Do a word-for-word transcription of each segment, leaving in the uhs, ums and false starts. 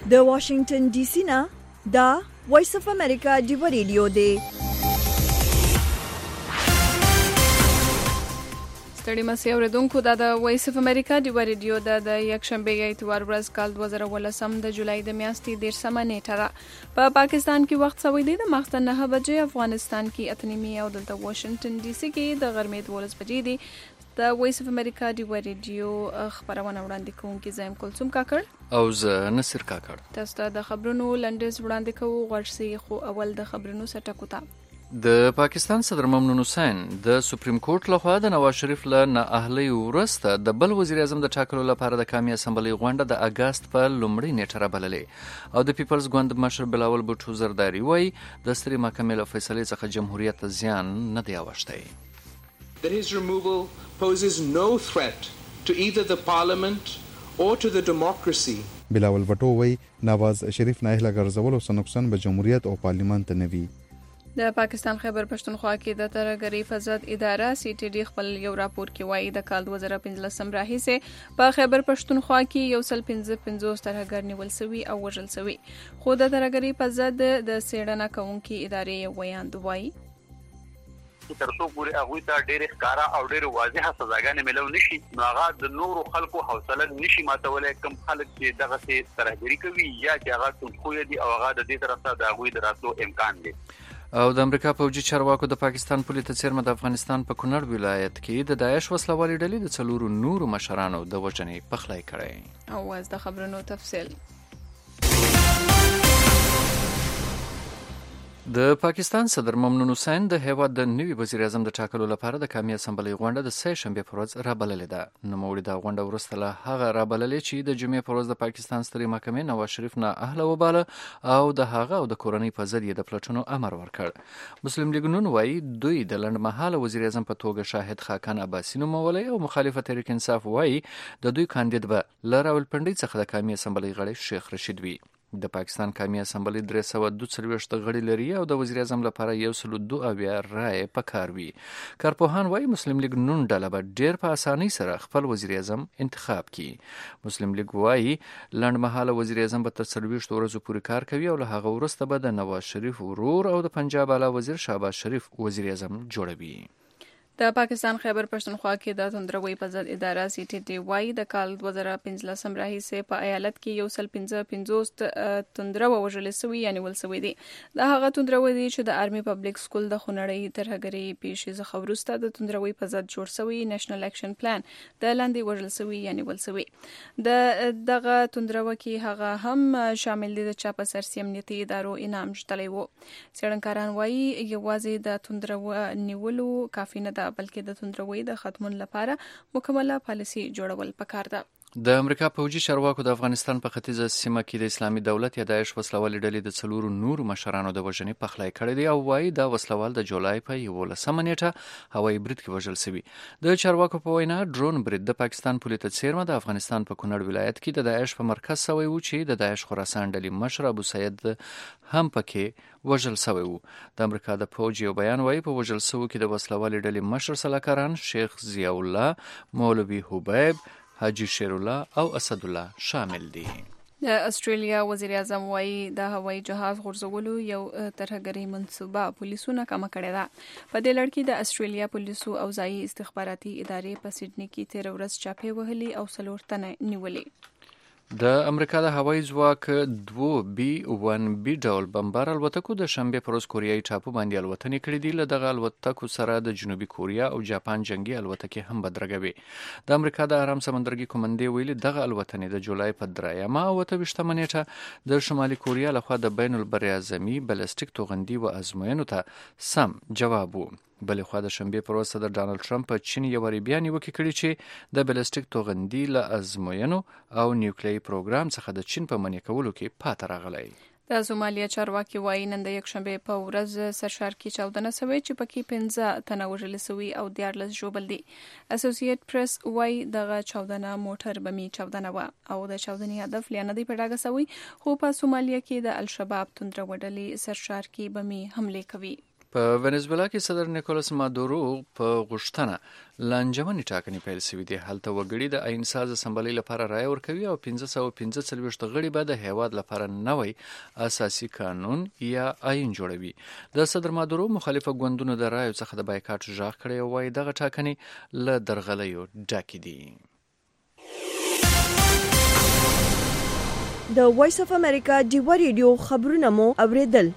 د واشنگټن ډي سي نه دا وایس اف امریکا دی ریډیو دی. ستړي مسئ اوریدونکو دا د وایس اف امریکا دی ریډیو د د یکشنبه اتوار ورځ کال دوه زره ولسم د جولای د میاشتې دیرشمه نیټه ده. په پاکستان کې وخت سوی دی د ماخستن نه بجې، افغانستان کې اتنیمي او دلته واشنگټن ډي سي کې د غرمې دولس بجې دي. د وایس اف امریکا دی ریډیو خبرونه وړاندې کوونکی زم کلثوم کاکړ او زه نصر کاکړ. تاسو ته د خبرونو لنډیز وړاندې کوو. غوښسي خو اول د خبرونو سټکو ته. د پاکستان صدر ممنون حسین د سپریم کورټ لخوا د نواز شریف له نااهلۍ وروسته د بل وزیر اعظم د ټاکلو لپاره د قومي اسمبلی غونډه د اګست په لومړۍ نیټه رابللې او د پیپلز ګوند مشر بلاول بوټو زرداری وایي د سترې محکمې له فیصلې څخه جمهوریت ته زیان نه دی اوښتی. That his removal poses no threat to either the parliament or to the democracy. بلاول بوټو وایي نواز شریف نااهله ګرځولو څخه نقصان به جمهوریت او پارلیمان ته نه وي. د پاکستان خیبر پښتونخوا کې د ترهګرۍ فضد اداره سی ټي ډي خپل یو راپور کې وایي د کال دوه زره پنځلسم راهیسې په خیبر پښتونخوا کې یو سل پنځه پنځوس ترهګر نیول شوي او وژل شوي، خو د ترهګرۍ فضد د څېړنه کوونکي ادارې ویاند وایي تر څو پورې هغوی ته ډېرې ښکاره او ډېرې واضحه سزاګانې میلو نشي، نو هغه د نورو خلکو حوصله نشي ماتولی. کوم خلک چې دغسې ترهګري کوي یا چې هغه توندخویه دي او هغه د دې طرف ته د هغوی د راتلو امکان دی. او د امریکا پوځي چارواکو د پاکستان پولي ته څیرمه د افغانستان په کونړ ولایت کې د داعش وسلوالې ډلې د څلورو نورو مشرانو د وژنې پخلی کړی. او اوس د خبرونو تفصیل. د پاکستان صدر ممنون حسین د هیواد د نوي وزیر اعظم د ټاکلو لپاره د قومي اسمبلی غونډه د سه شنبې په ورځ رابللې ده. نوموړي دا غونډه وروسته له هغه رابللې چې د جمعې په ورځ د پاکستان سترې محکمې نواز شریف نااهله وباله او د هغه او د کورنۍ په ضد یې د پلټنو امر ورکړ. مسلم لیګ نون وایي دوی د لنډمهاله وزیر اعظم په توګه شاهد خاقان عباسي نومولی او مخالفه تحریک انصاف وایي د دوی کاندید به له راولپنډۍ څخه د قومي اسمبلی غړی شیخ رشید وي. د پاکستان قومي اسمبلی درې سوه دوه څلوېښت غړي لري او د وزیر اعظم لپاره یو سل دوه اویا رایې پکار وي. کارپوهان وایي مسلم لیګ نون ډله به ډېر په اسانۍ سره خپل وزیر اعظم انتخاب کړي. مسلم لیګ وایي لنډمهاله وزیر اعظم به تر څلوېښتو ورځو پورې کار کوي او له هغه وروسته به د نواز شریف ورور او د پنجاب اعلی وزیر شهباز شریف وزیر اعظم جوړوي. د پاکستان خیبر پښتونخوا کې د توندروي په ضد اداره سی ټي ډي وایي د کال دوه زره پنځلسم راهیسې په ایالت کې یو سل پنځه پنځوس توندرو وژل شوي یا نیول شوي دي. د هغه توندروي دي چې د آرمي پبلک سکول د خونړۍ ترهګرۍ پیښې څخه وروسته د توندروي په ضد جوړ شوی نېشنل اکشن پلان د لاندې وژل شوي یا نیول شوي. د دغه توندرو کې هغه هم شامل دي د چا په سرسي امنیتي ادارو انعام شتلی وو. څېړنکاران وایي یوازې د توندرو نیولو کافي نه ده، بلکې د توندروي د ختمون لپاره مکمله پالیسي جوړول پکار ده. د امریکا پوځي چارواکو د افغانستان په ختیځه سیمه کې د اسلامي دولت یا داعش وسلوالې ډلې د څلورو نورو مشرانو د وژنې پخلی کړی دی او وایي دا وسلوال د جولای په یولسمه نیټه هوایي برید کې وژل شوي. د چارواکو په وینا ډرون برید د پاکستان پولي ته څیرمه د افغانستان په کونړ ولایت کې د داعش په مرکز شوی و چې د داعش خراسان ډلې مشر ابو سعید هم پکې وژل شوی و. د امریکا د پوځ یو بیان وایي په وژل شوو کې د وسلوالې ډلې مشر سلاکاران شیخ ضیاء الله، مولوي حبیب، حاجی شیرالله او اسد الله شامل دي. د استرالیا وزیر اعظم وایي د هوایي جهاز غورځولو یو ترهګرۍ منصوبه پولیسو ناکامه کړې ده. په دې لړ کې د استرالیا پولیسو او ځایي استخباراتي ادارې په سیډني کې تېره ورځ چاپې وهلي او څلور تنه نیولې. د امریکا د هوایي ځواک دوه بي ون بي ډول بمبار الوتکو د شنبې پر ورځ کوریایي ټاپو باندې الوتنې کړې دي. له دغه الوتکو سره د جنوبي کوریا او جاپان جنگي الوتکې هم بدرګوي. د امریکا د ارام سمندرګي کومندې ویلي دغه الوتنې د جولای په درېیمه او اته ویشتمه نیټه د شمالي کوریا لخوا د بین البراعظمي بلستیک توغندي و ازموینو ته سم جواب و. بلې خوا د شنبې پر ورځ صدر ډانلډ ټرمپ په چین یوه ریبیا نیوکې کړې چې د بلستیک توغندي له ازموینو او نیوکلیري پروګرام څخه د چین په منع کولو کې پاته راغلی. د سومالیا چارواکي وایي نن د یکشنبې په ورځ سرشار کې چاودنه شوې چې پکې پنځه تنه وژل شوي او دیارلس ژوبل دي. اسوسییټ پریس وایي دغه چاودنه موټر بمي چاودنه وه او د چاودنې هدف لا نه دی په ډاګه شوی، خو په سومالیا کې د الشباب توندرو ډلې سرشار کې بمي حملې کوي. په ونزویلا کې صدر نیکولاس مادورو په غوښتنه لانجمنې ټاکنې پیل شوې دي. هلته وګړي د آئین ساز اسمبلۍ لپاره رایه ورکوي او پنځه سوه پنځه څلوېښت غړي به د هیواد لپاره نوی اساسي قانون یا آئین جوړوي. د صدر مادورو مخالفه ګوندونو د رایو څخه د بایکاټ غږ کړی او وايي دغه ټاکنې له درغلیو ډکې دي. د وایس اف امریکا ډیوا ریډیو خبرونه مو اوریدل.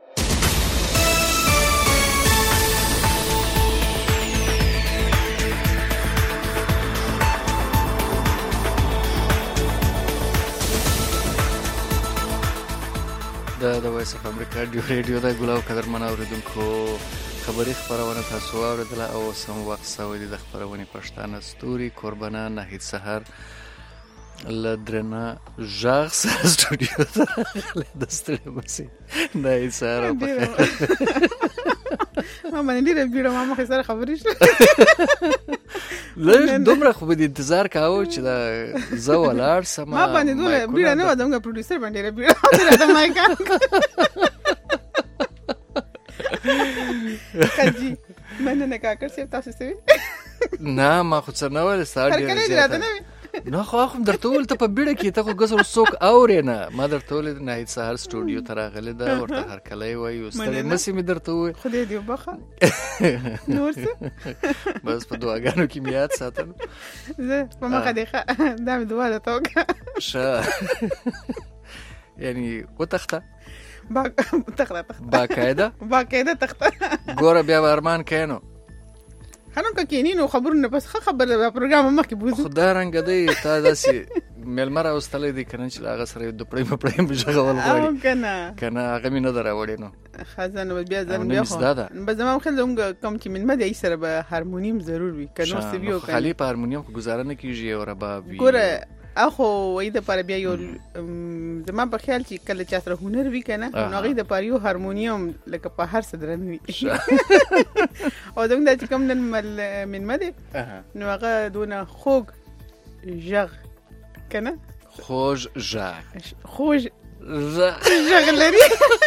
د د وایس اف امریکا ډیو ریډیو د ګلاو قدرمن اوریدونکو خبري خبرونه تاسو اوریدله او سم وخت سوي د خبرونه پښتانه ستوري قربانه نهید سحر لدرنا ژغ سره سټوډیو ته د ستړي بسي نهید سحر ما باندې ډیره بیره ما مخې سره خبرې شو لږ دومره خو به انتظار کاوه چې دا زه ولاړ سم ما باندې دومره بیره نه و دغه پروډوسر باندې ډیره بیره د مایکا کجی مننه کاکر سیف تاسو سوي نه ما خو څه نه ول ساده ډیره زیاته نه خو خو درته ول ته په بیړه کې ته خو غزر څوک اورې نه ما درته ول نهید سحر سټوډیو ته راغله دا ورته هر کله وای واستړی نسی می درته وای خدای دې وبخه نور څه بس په دعاګانو کې میات ساتم زه په مخه دې دا مې دعا ده توګه شه یعنی وتخته با تخته باقاعده باقاعده تخته ګوره بیا ارمان کینو خانم که کینینو خبرونه بس خبر د پروګرام مخکې بوزو خدای رنګ دی تا داسې ملمر اوستلې دي کنه چې لاغه سره د پړې په پړې بجغول غواړي او کنه کنه هغه مې نه دراوړې نو خزانه بیا ځم بیا خو به زمام خلک کم چې من مده سره به هارمونیم ضرور وي کنه سویو کنه خالی په هارمونیم خو گزاره نه کیږي او رباب وي ګوره اخو وای د پر بیا یو زما په خیال چې کله چا سره هنر وی کنه نو غي د پر یو هارمونیم لکه په هر څه درنوي او دغه چې کوم نن من مده نو هغه دونه خوږ ژغ کنه خوږ ژغ خوږ ژغ لري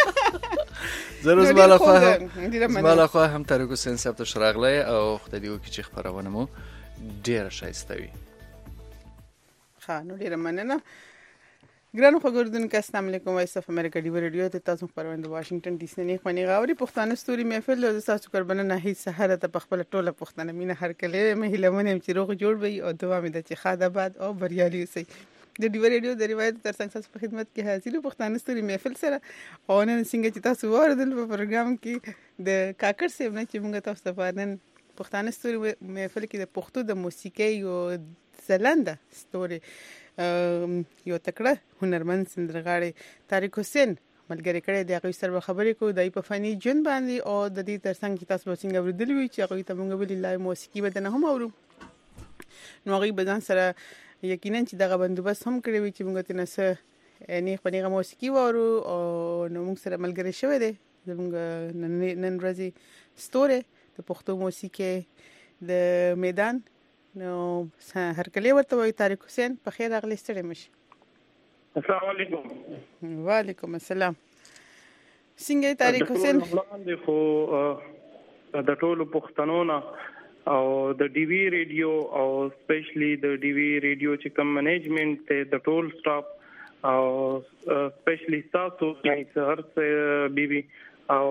زه زما له خوا زما له خوا هم تاریخ حسین صاحب ته شراغله او خدای دې وکړي چې خبرونه مو ډیره ښایسته وي. نو ډیره مننه ګرانو خبردونکو السلام علیکم وایس اف امریکا ډیو ریډیو ته تاسو خبرونه د واشنگټن ډي سي نه خونی غاوري پښتانه ستوري محفل د تاسو قربانه نه سحر ته په خپل ټوله پښتانه مینه هر کله مې هلمنه چې روغ جوړ وي او دوام د چې خاده بعد او بریالي سي د ډیو ریډیو د روایت تر څنګ تاسو په خدمت کې حاضر پښتانه ستوري محفل سره او نن څنګه چې تاسو ورته په پروګرام کې د کاکر سیب نه چې موږ تاسو ته نن پښتانه ستوري محفل کې د پښتو د موسیقي او زلنده ستوري یو تکړه هنرمند سندرغاړي طارق حسین ملګری کړي د هغه سره خبرې کوو د په فني جن باندې او د دې ترڅنګ چې تاسو څنګه ورېدل وی چې هغه ته موږ ویلي لای موسیقي بدنه هم اورو نو هغه بدن سره یقینا چې دغه بندوبست هم کړی وي چې موږ ته نه نه خپلې موسیقي وورو او نو موږ سره ملګری شوی دی زموږ نن ورځې ستوره د پښتو موسیقي د میدان نو هر کله ورته وای طارق حسین په خیر اغلی ستړي مشه. السلام علیکم. وعلیکم السلام. څنګه طارق حسین؟ وړاندې خو د ټولو پښتنو نه او د ډي وی ریډیو او سپیشلی د ډي وی ریډیو چې کوم منیجمنت ته د ټول سټاف او سپیشلی تاسو چې هر څه بیبي او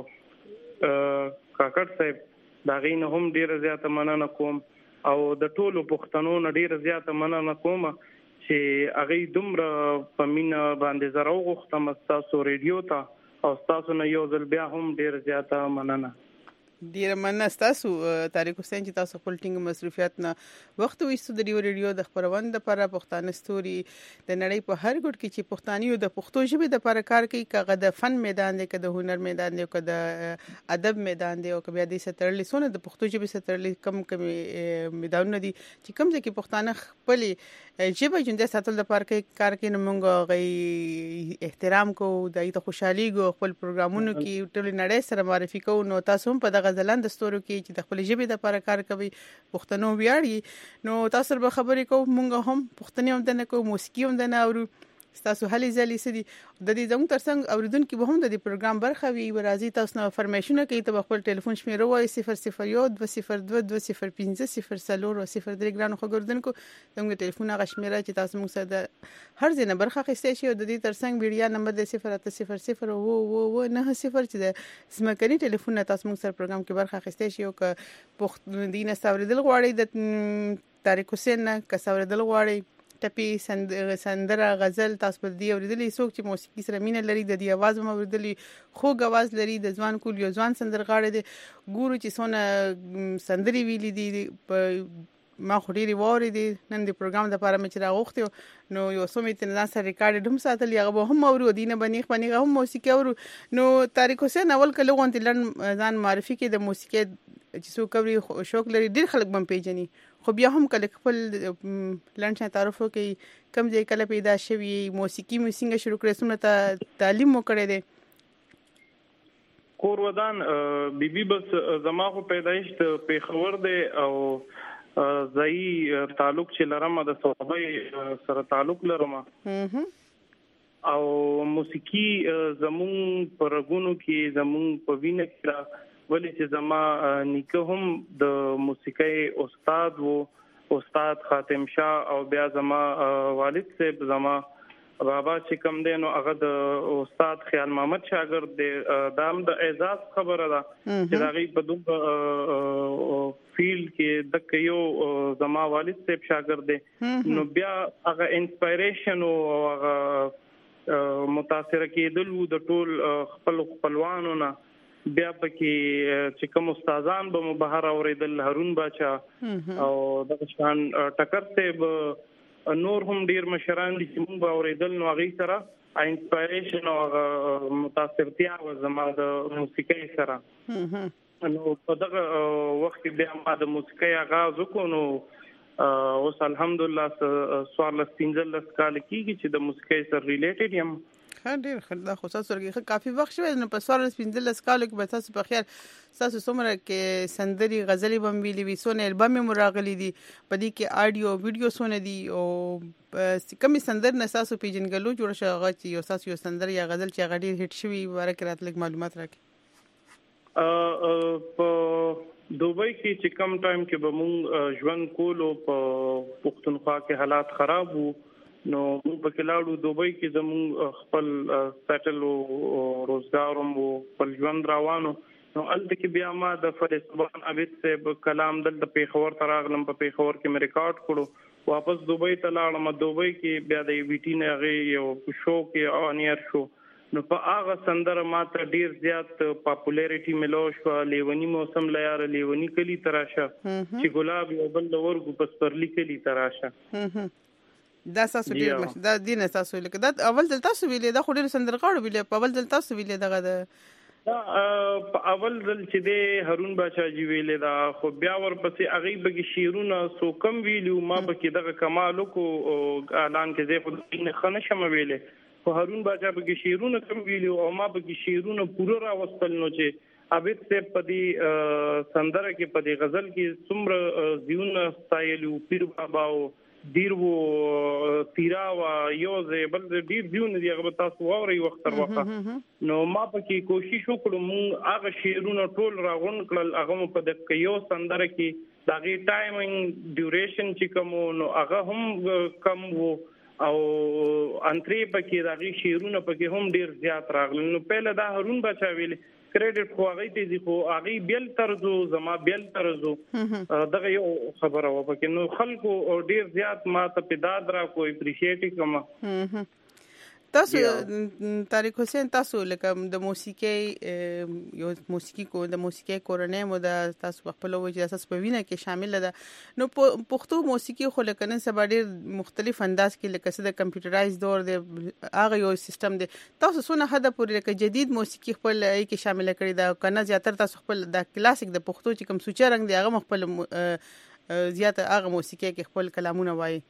کاکړ صاحب دا غینه هم ډیره زیاته مننه کوم او د ټولو پښتنو نه ډیره زیاته مننه کوم چې هغه دومره په مینا باندې زراو غوښتم تاسو ریډیو ته او تاسو نه یو ځل بیا هم ډیره زیاته مننه. ډیره مننه تاسو طارق حسین چې تاسو خپل ټینګ مصروفیت نه وخت وېستو د ډیو ریډیو د خبرونه لپاره پښتانه ستوري د نړۍ په هر ګوټ کې چې پښتانیو د پښتو ژبې د لپاره کار کوي کغه د فن میدان دی کده هنر میدان دی کده ادب میدان دی او کبه د سترلې سونه د پښتو ژبې سترلې کم کم میدانونه دي چې کوم ځکه پښتانه خپل ژبه ژوندۍ ساتل د لپاره کار کوي نو موږ غي احترام کوو د ایت خوشحالي کو خپل پروګرامونو کې ټول نړۍ سره معرفي کوو نو تاسو هم په دغه زلند ستورو کې چې د خپل ژبې د لپاره کار کوي پښتنو ویاړي نو تاسو به خبرې کوو مونږ هم پښتني هم دنه کوو موسیقي هم دنه اورو تاسو هلي ځلې سدي د دې زموږ ترڅنګ اوریدونکو به هم د دې پروګرام برخه وي ورازي تاسو نو فرمایشونه کوي ته خپل ټلیفون شمیره وای صفر صفر یو دوه صفر دوه دوه صفر پنځه صفر څلور او صفر درې ګرانو خو ګردونکو زموږ ټلیفون هغه شمیره چې تاسو موږ سره د هر ځای نه برخه اخیستئ شي او د دې ترڅنګ ویډیا نمبر د صفر اته صفر صفر او او نه صفر چې د سمکني ټلیفون تاسو موږ سره پروګرام کې برخه اخیستئ شي او ک پښتون دینه ساوریدل غواړي د طارق حسین نه ک ساوریدل غواړي ټپي سندره غزل تاسو په دې اوریدلې څوک چې موسیقي سره مینه لري د دې आवाज هم اوریدلې خوږ आवाज لري د ځوان کول یو ځوان سندرغاړي دی ګورو چې څونه سندري ویلي دي ما خو ډېری ووري دي نن د پروګرام د لپاره مې چې راغوښتو نو یو څو مې تنه سره ریکارډ هم ساتل هغه هم اورو دینه بنیخ بنیغه هم موسیقي اورو نو طارق حسین اول کله غونډه لړ ځان معرفي کې د موسیقي چې څو کوي شوق لري ډېر خلک بم پیژني خو بیا هم کله خپل لنډ تعارف کوي کم ځای کله پیدا شوی موسیقي مې څنګه شروع کړې سونه ته تعلیم مو کړی دی کور ودان بیبي بس زما خو پیدایش ته پیښور دی او زئی تعلق چې لرم د صوبې سره تعلق لرم او موسیقي زمون پرګونو کې زمون په وینه کې ولې چې زما نیکه هم د موسیقي استاد وو استاد خاتم شاه او بیا زما والد صاحب زما بابا چې کوم دی نو هغه د استاد خیال محمد شاګرد دی دام د اعزاز خبره ده چې هغه په دوه فیلډ کې د یو زما والد صاحب شاګرد دی نو بیا هغه انسپایریشن او هغه متاثر کېدل د ټول خپل خپلوانو نه بیا پکې چې کوم استادان به مبهر اوریدل هارون باچا او د شان ټکر ته نور هم ډیر مشران دي چې موږ اوریدل نو هغه سره انسپایریشن او متاثرتیا او زما د موسیقي سره نو په دغه وخت بیا ما د موسیقي آغاز وکړ نو اوس الحمدلله سوال سپینځل کال کېږي چې د موسیقي سره ریلیټډ یم ها ډیر خدای خو تاسو ورګه کافي وخت شوی نو په سوال سپینځل کال کې به تاسو په خیر تاسو څومره کې سندري غزلي بم ویلي وي سونه البم مراغلي دي په دې کې آډیو ویډیو سونه دي او کمی سندر نه تاسو پیژنګلو جوړ شوی چې یو تاسو یو سندر یا غزل چې غډیر هټ شوی ورکه راتلک معلومات راکړي ا په دوبۍ کې چې کم ټایم کې به مونږ ژوند کولو په پښتونخوا کې حالات خراب وو نو موږ په کلاړو دوبۍ کې زموږ خپل سټل او روزګار او خپل ژوند روانو نو الته کې بیا ما د فریسبان عبید صاحب کلام دل د پیښور تراغلم په پیښور کې مې ریکارډ کړو واپس دوبۍ ته لاړم دوبۍ کې بیا د وی ټی نه غي یو شو کې اونیر شو نو په هغه سندره ماته ډیر زیات پاپولارټي ملو شو لیونی موسم لیار لیونی کلی تراشه چې ګلاب یو بل ورګو پس پرلی کلی تراشه دا تاسو ډیر مش دا دینه تاسو لکه دا اول دل تاسو ویلې دا خو ډیر سندرغاړو ویلې په اول دل تاسو ویلې دغه دا په اول دل چې د هارون باچا جی ویلې دا خو بیا ورپسې هغه بګی شیرونه سو کم ویلو ما بګی دغه کمال کو اعلان کې زه خو نه خنه شم ویلې خو هارون باچا بګی شیرونه کم ویلو او ما بګی شیرونه پوره راوستل نو چې عبید سے پدی سندره کې پدی غزل کې څومره زیونه ستایلو پیر بابا او دیر وو تیرا وا یوزه بل ډیر دیونه دی هغه تاسو ووري وخت تر وخت نو ما پکې کوشش وکړم مونږ هغه شیرونه ټول راغون کړل هغه په د یو سندره کې دغه ټایمینګ ډیوریشن چې کوم نو هغه هم کم وو او انټری پکې دغه شیرونه پکې هم ډیر زیات راغلل نو پهله دا هارون بچا ویل کریډټ خو هغه ته دي خو هغه بیل طرزو زما بیل طرزو دغه یو خبره و پکې نو خلکو ډیر زیات ما ته پیداد را کو اپریشیټ کوم تاسو طارق حسین تاسو لکه د موسیقي یو موسیقي کو د موسیقي کورنۍ مو د تاسو خپل وجه اساس په وینه کې شامل ده نو پښتو موسیقي خو لکه نن سبا ډیر مختلف انداز کې لکه څه د کمپیوټرایز دور دی هغه یو سیستم دی تاسو څونه حد پورې لکه جدید موسیقي خپل کې شامل کړی دا کنه زیاتره تاسو خپل د کلاسیک د پښتو چې کوم سوچ رنگ دی هغه خپل زیات هغه موسیقي کې خپل کلامونه وایي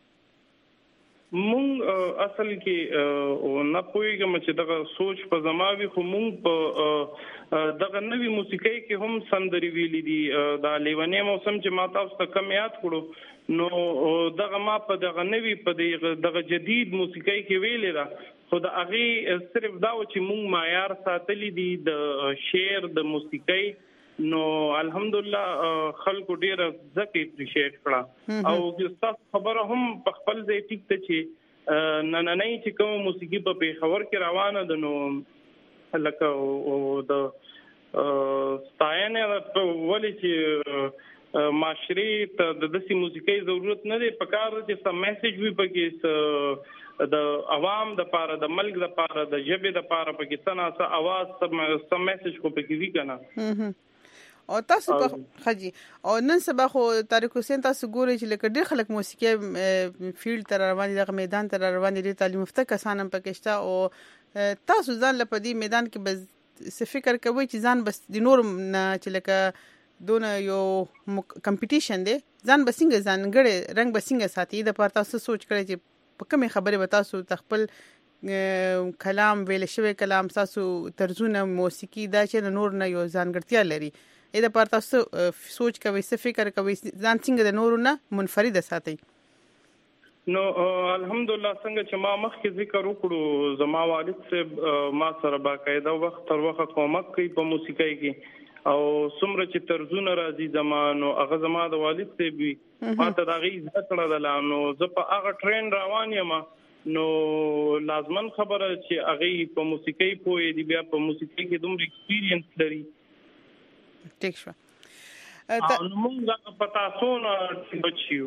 مونږ اصل کې نه پوهیږم چې دغه سوچ په زماوي خو مونږ په دغه نوې موسیقي کې هم سندري ویلې دي دا لیونی موسم چې ما تاسو ته کم یاد کړو نو دغه ما په دغه نوی په دغه جدید موسیقي کې ویلې ده خو د هغه صرف دا و چې مونږ معیار ساتلی دي د شعر د موسیقي نو الحمدلله خلکو ډیر ځکه اپریشیټ کړه او تاسو خبره هم په خپل ځای ټیک ته چې نننۍ چې کوم موسیقي په پیښور کې روانه ده نو لکه او د ستاینه ولې چې معاشري ته د داسې موسیقي ضرورت نه دی په کار چې سم میسج وي پکې د عوام د پاره د ملک د پاره د ژبې د پاره پکې څنګه څه आवाज سم میسج کو پکې وی کنه او تاسو په خجی او نن سبا خو طارق حسین تاسو ګورئ چې لکه ډېر خلک موسیقي فیلډ تر روان دي د میدان تر روان دي تعلیم یافته کسان هم پکې شته او تاسو ځان لپاره دی میدان کې بس څه فکر کوي چې ځان بس د نور نه چې لکه دونه یو کمپټیشن دی ځان بسنګ ځانګړي رنگ بسنګ ساتي د پاره تاسو سوچ کړئ چې په کومه خبره به تاسو تخپل کلام ویل شوی کلام تاسو ترجمه موسیقي دا چې نور نه یو ځانګړتیا لري اې د پاره تاسو سوچ کوي څه فکر کوي ځان څنګه د نور نه منفرد ساتي نو الحمدلله څنګه چې ما مخکې ذکر وکړو زما والد صاحب ما سره باقاعده وخت تر وخت کومک کوي په موسیقۍ کې او څومره چې طرزونه راځي زمانو هغه زما د والد صاحب وي ماته دا غي ذکر ده نو زه په هغه ټرین روان یم نو لازمن خبره چې هغه په موسیقۍ پوي دی بیا په موسیقۍ کې دومره ایکسپیرینس لري ټیک شو نو موږ په تاسو نه بچیو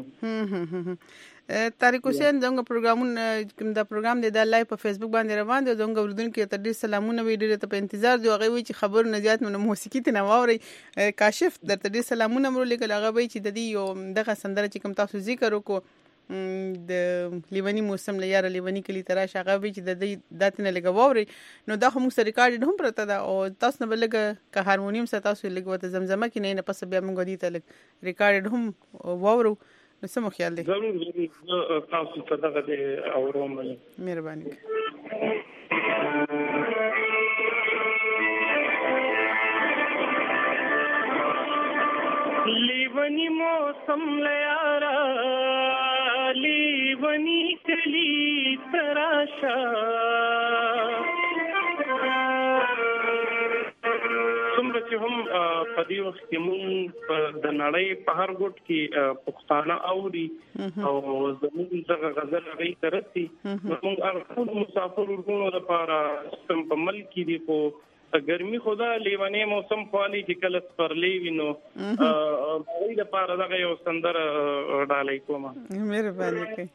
طارق حسین زموږ پروګرامونه کوم دا پروګرام دی د لایو په فیسبوک باندې روان دی زموږ اوردونکو ته ډیر سلامونه وی ډیر ته په انتظار دی هغه وی چې خبر نه زیات نو موسیقي ته نواوري کاشف درته ډیر سلامونه مرو لیکل هغه وی چې د دې یو دغه سندره چې کوم تاسو ذکر وکړو د لیونی موسم لاره لیونی کلی تراش هغه وی چې د دې داتنه لګووري نو دا هم سره ریکارډ هم پرته دا او تاسو نه بلګه که هارمونیم سره تاسو لګوته زمزمه کې نه نه پس بیا موږ دې ته لګ ریکارډ هم وورو نو سمو خیال دی ضرور ضرور تاسو ته دغه دې اورم مهرباني لیونی موسم لیارا لیونی کلی تراشا څومره چې هم په دې وخت کې مونږ د نړۍ په هر ګوټ کې پښتانه اوري او زموږ دغه غزل هغه ترسي موږ هر مسافر ورونو لپاره سم په ملک کې دی په ګرمي خدا لیوانه موسم خالي چې کله سپرلې وینو په دې لپاره دغه یو سندره ډالې کومه مهرباني کوي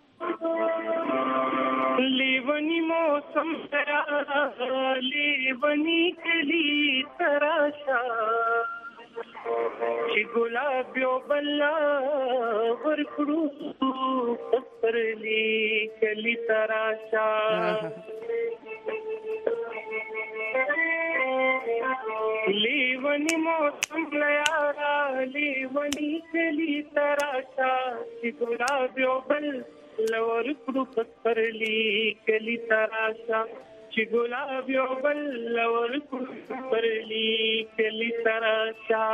لیونی موسم تیارا لیونی کلی تراشا چی گلابیو بلا ورکڑو پسرلی کلی تراشا لیونی موسم تیارا لیونی کلی تراشا چی گلابیو بلا لور کړو پسرلی کلی تراشا چې ګلاب یو بل لور کړو پسرلی کلی تراشا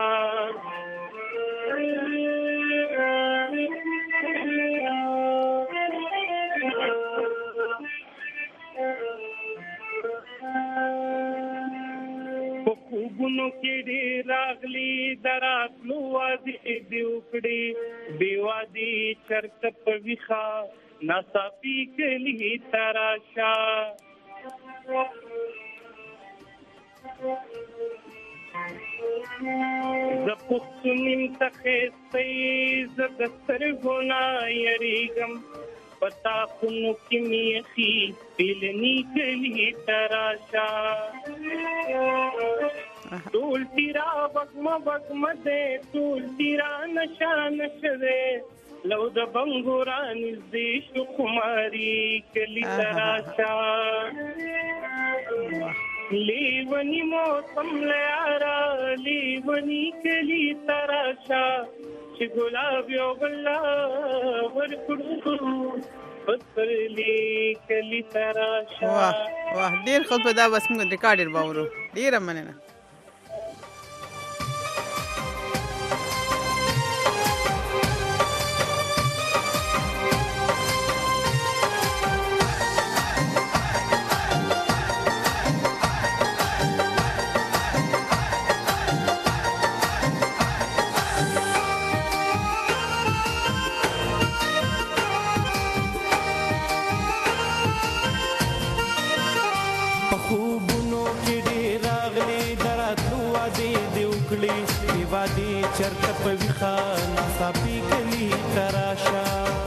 خوبونو کې دې راغلي دراتلو وادي دی وکړي بیوادي چرته په ویخا ناصافي کلی تراشا ز پښتنیم تخې ز دستر ګنا یریګم پتا خونو کې میخي پیلنی کلی تراشا ټول تیرا وګم وګم دې ټول تیرا نشا نشده لو د بنګوران دې شو خماري کلی تراشا لیونی موسم لیارا لیونی کلی تراشا چې ګلاب یو بلا ورکړو پسرلی کلی تراشا واه واه ډیر خو په دا بس موږ ریکارډر باورو ډیر مننه وکړي وادي چرته په ویخه ناصافي کلی تراشا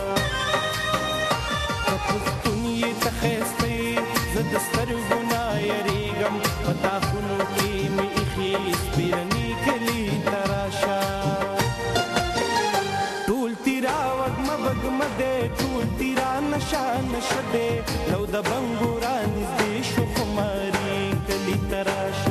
پښتوني ته خسته زد سترګو نه یریګم پتا خونو کې می اخی سپیرني کلی تراشا ټول تیرا وګم وګم دې ټول تیرا نشا نشده لو د بنګوران دې شو خماري کلی تراشا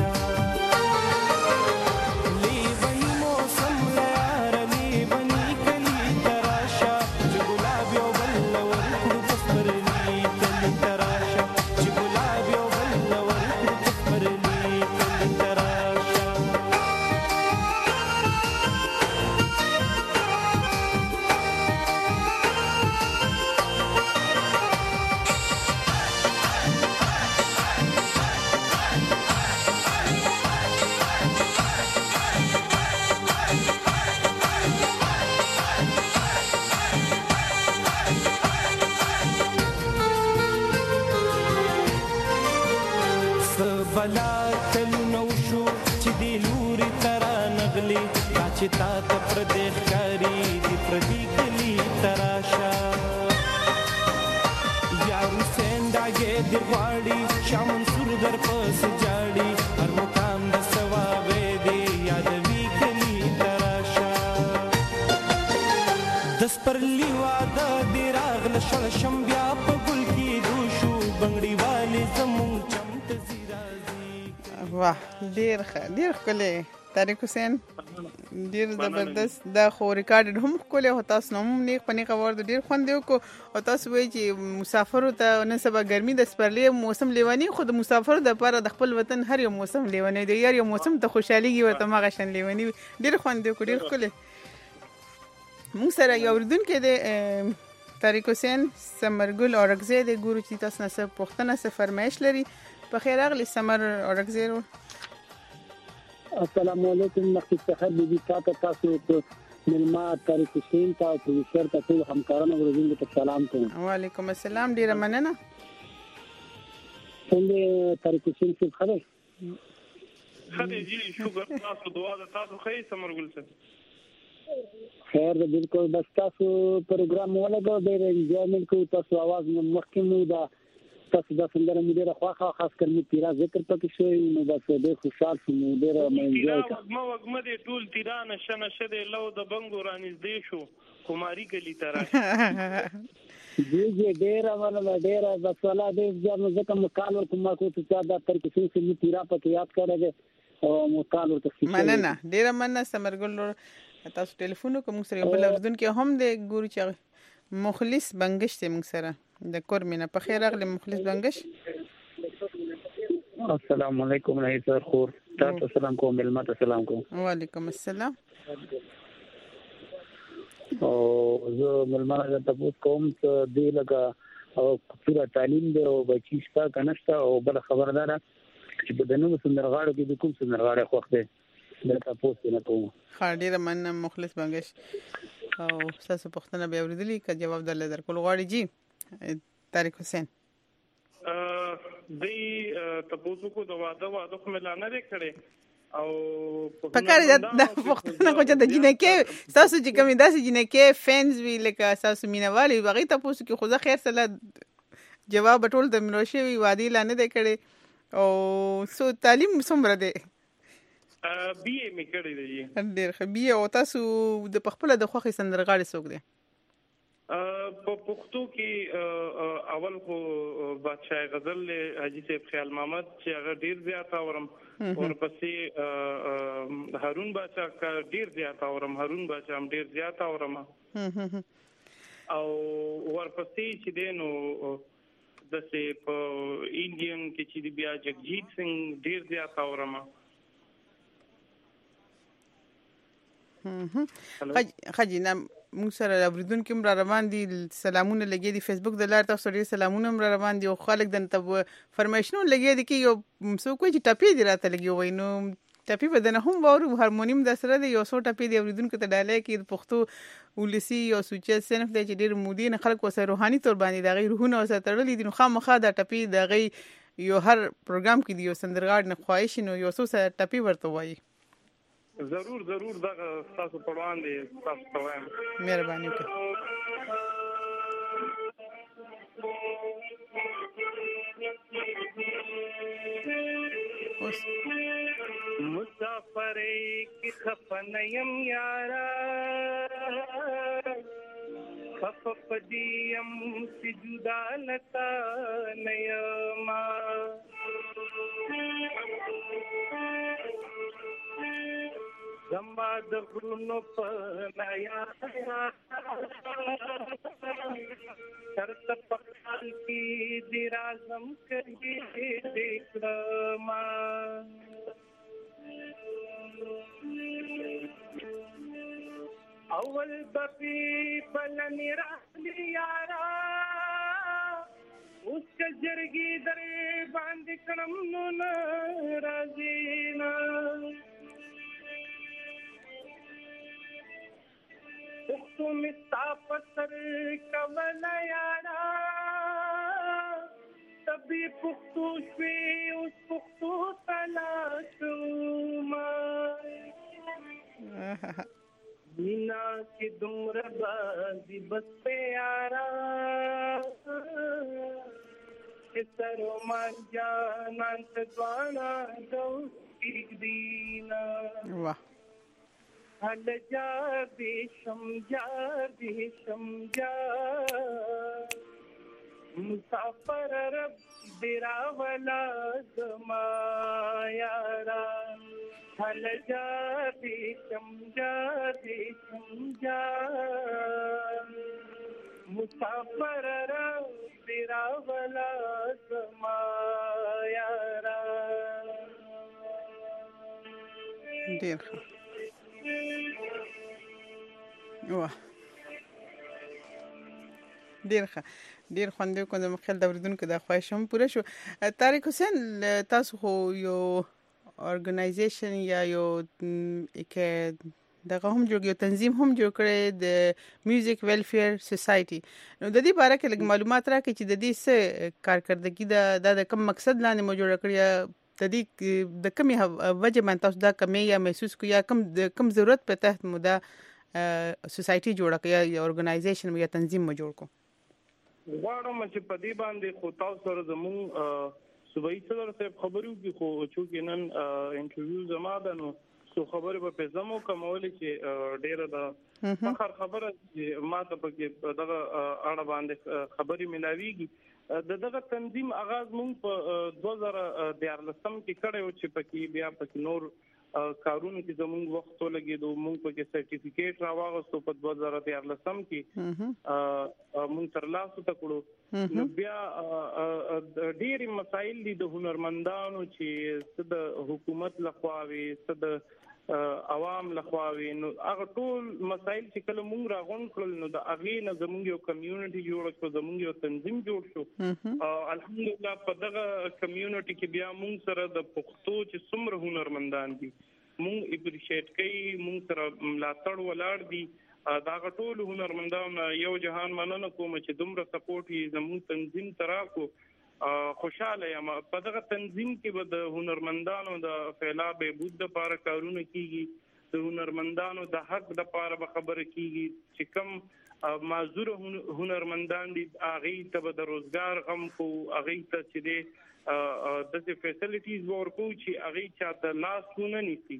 چتا ته پردیش کاری دی پردی کلی تراشا یا حسین داګه دی غواړي شاه منصور در پس جاړي هر مقام د ثواب دی یادوي کلی تراشا دس پر لیواده دی راغله شل شم بیا په ګل کې دوشو بنگړي والی زمون چمت زیرازي واه ډیر ښه ډیر ښکلی طارق حسین ډیر زبردست دا خو ریکارډ هم کوله او تاسو نو نیک پنی خبر ډیر خوند یو کو او تاسو وایي چې مسافر ته نه سبا ګرمي د سپرلی موسم لیوانی خود مسافر د لپاره د خپل وطن هر یو موسم لیوانی دی یار یو موسم ته خوشحالي ورته ما غشن لیوانی ډیر خوند یو کو ډیر کوله مون سره یو ردون کې د طارق حسین سمرګل اورګزی د ګورو چې تاسو نه څه پوښتنه څه فرمایش لري په خیر اغلی سمر اورګزی. السلام علیکم مخکې څخه د دې تاسو تاسو ته ملما طارق حسین تاسو پروفیسور ته ټول همکارانو ورزنګ ته سلام کوم. وعلیکم السلام ډیر مننه. څنګه طارق حسین څه خبر؟ خدای جی شکر تاسو دعا ده تاسو خیر سمرګل سره. خیر ده بالکل بس تاسو پروګرام ولګو ډیر انجوایمنت کو تاسو आवाज مخکې مو دا تاسو د سندره مو ډیره خواخه خاص کر می تیرا ذکر پکې شوی نو بس ډیر خوشحال شوم ډیر مې انجوای کړ. ما وګمه دې ټول تیران شنه شه لو د بنګو رانیز دی شو کوماری کلی ترا جی جی ډیر امر ډیر بس ولا دې ځم ځکه مقال ورکوم کو ته دا تر کې څه می تیرا پکې یاد کړه او مقال ورته مننه ډیر مننه سمرګل تاسو ټلیفون کوم سره بل اردن کې هم د ګورو چې مخلص بنگش ته موږ سره د کور مینه په خیر اغلی مخلص بنگش. السلام علیکم رئیس خور تاسو سلام کوم ملمت سلام کوم. وعلیکم السلام. او زه ملمت تاسو کوم ته دی لګه او پورا تعلیم دی او بچی شپه کنهستا او بل خبردار چې په دنو سندرغاړو کې د کوم سندرغاړي خوښ دی دا تاسو نه کوم. خاډیر من مخلص بنگش او تاسو پوښتنه به اوریدلی که جواب درل درکول غواړي جی طارق حسین. ا دې تاسو کو دا واده واده کوم اعلان نه کړي او پکاره دا پوښتنه کوم چې د جنکه تاسو چې کوم داسې جنکه فینز وی لکه تاسو مینوالي وغه تاسو کې خو ځخ خیر سره جواب ټول د منوشي وی وادي لاندې د کړي او سو تعلیم څومره دی؟ بی ای می کړی دی. ډېر ښه بی او تاسو د خپل د خوخي سندرغاړي څوک دی؟ په پښتو کې اول خو بادشاہ غزل حاجی صاحب خیال محمد چې هغه ډیر زیات اورم ورپسې هارون بادشاہ کا ډیر زیات اورم هارون بادشاہ هم ډیر زیات اورم او ورپسې چې دینو دسه په انډین کې چې بیا جگجیت سنگ ډیر زیات اورم. خجینا موږ سره اوریدون کې مر روان دي سلامونه لګي دي فیسبوک د لار تاسو ډیر سلامونه مر روان دي او خلک دنه فرمایشنو لګي دي کې یو څو کوی چې ټاپي دی راته لګي وای نو ټاپي بدنه هم وورو هارمونیم د سره دی یو څو ټاپي دی اوریدون کې ته ډالې کې پښتو ولسی او سوچ صنف د ډیر مودي نه خلک وسه روحاني تور باندې د غیر روحونه وسه تړلې دي نو خامخا د ټاپي د غي یو هر پروګرام کې دی یو سندرغاړ نه خواهش نو یو څو ټاپي ورته وای. ضرور ضرور دا تاسو په وړاندې تاسو ته وایم. مهرباني وکړئ. مسافر کی خفنیم یارا خف پدیم سی جدا لتا نیما زما د غرونو په نیا شرط پخال کی دی رازم کړي دیکھما اول بپی بلنی رالی یارا اس کا جرگی درے باندھ کرم نو نرازینا پختو مستا پتر کول یارا تبھی پختو شوی اس پختو تلاشوما مینا کی دمر بازی بس پیارا سرو مان جانان تدوانا دو ایک دینا حل جا بیشم جا بیشم جا مسافر رب دیرا ولا زما یارا حل جا بیشم جا بیشم جا مسافر رب دیرا ولا زما یارا. ډیر ښه. واه ډیر ښه ډیر خوند یې کوم د مخکې د اوریدونکو د خواهش هم پوره شو. طارق حسین تاسو خو یو ارګنایزیشن یا یو کې دغه هم جوړ یو تنظیم هم جوړ کړی د میوزیک ویلفیر سوسایټي. نو د دې باره کې لږ معلومات راکړئ چې د دې څه کارکردګي ده، د کوم مقصد لاندې مو جوړ کړی، د دې د کومې وجه باندې تاسو دا کمی یا محسوس کوئ یا کوم کوم ضرورت په تحت مو دا سوسایټي جوړه کړه یا ارګنایزیشن یا تنظیم مو جوړ کړو؟ غواړم چې په دې باندې خو تاسو سره زموږ صوبایي صدر صاحب خبرو کې خو چې نن انټرویو زما ده نو سو خبره په پېزمو کومول چې ډیره ده فخر خبره چې ما ته په دغه اړه باندې خبري ملاويږي. د دغه تنظیم آغاز مونږ په دوه زره دیارلسم کې کړو چې پکې بیا پکې نور کارونه کې زموږ وخت ولګېدو. مونږ پکې سرټیفیکیټ راوغستو په دوه زره دیارلسم کې مونږ ترلاسه کړو. نو بیا ډېری مسایل دي د هنرمندانو چې د حکومت لخوا وي د عوام لخوا وي، نو هغه ټول مسایل چې کله مونږ راغونډ کړل نو د هغې نه زموږ یو کمیونټي جوړ شو، زموږ یو تنظیم جوړ شو. الحمدلله په دغه کمیونټي کې بیا مونږ سره د پښتو چې څومره هنرمندان دي مونږ اپریشیټ کوي، مونږ سره ملاتړ ولاړ دي. دا ټول هنرمندان یو جهان مننه کوم چې دومره سپورټ یې زموږ تنظیم تراکو. خوشاله یم په دغه تنظیم کې به د هنرمندانو د فعلا بهبود لپاره کارونه کیږي، د هنرمندانو د حق لپاره به خبره کیږي چې کم معذور هنرمندان دي هغه ته به د روزګار غم کو، هغه ته چې د دغه فیسیلیټیز ورکو چې هغه چاته لاس ونه نیسي.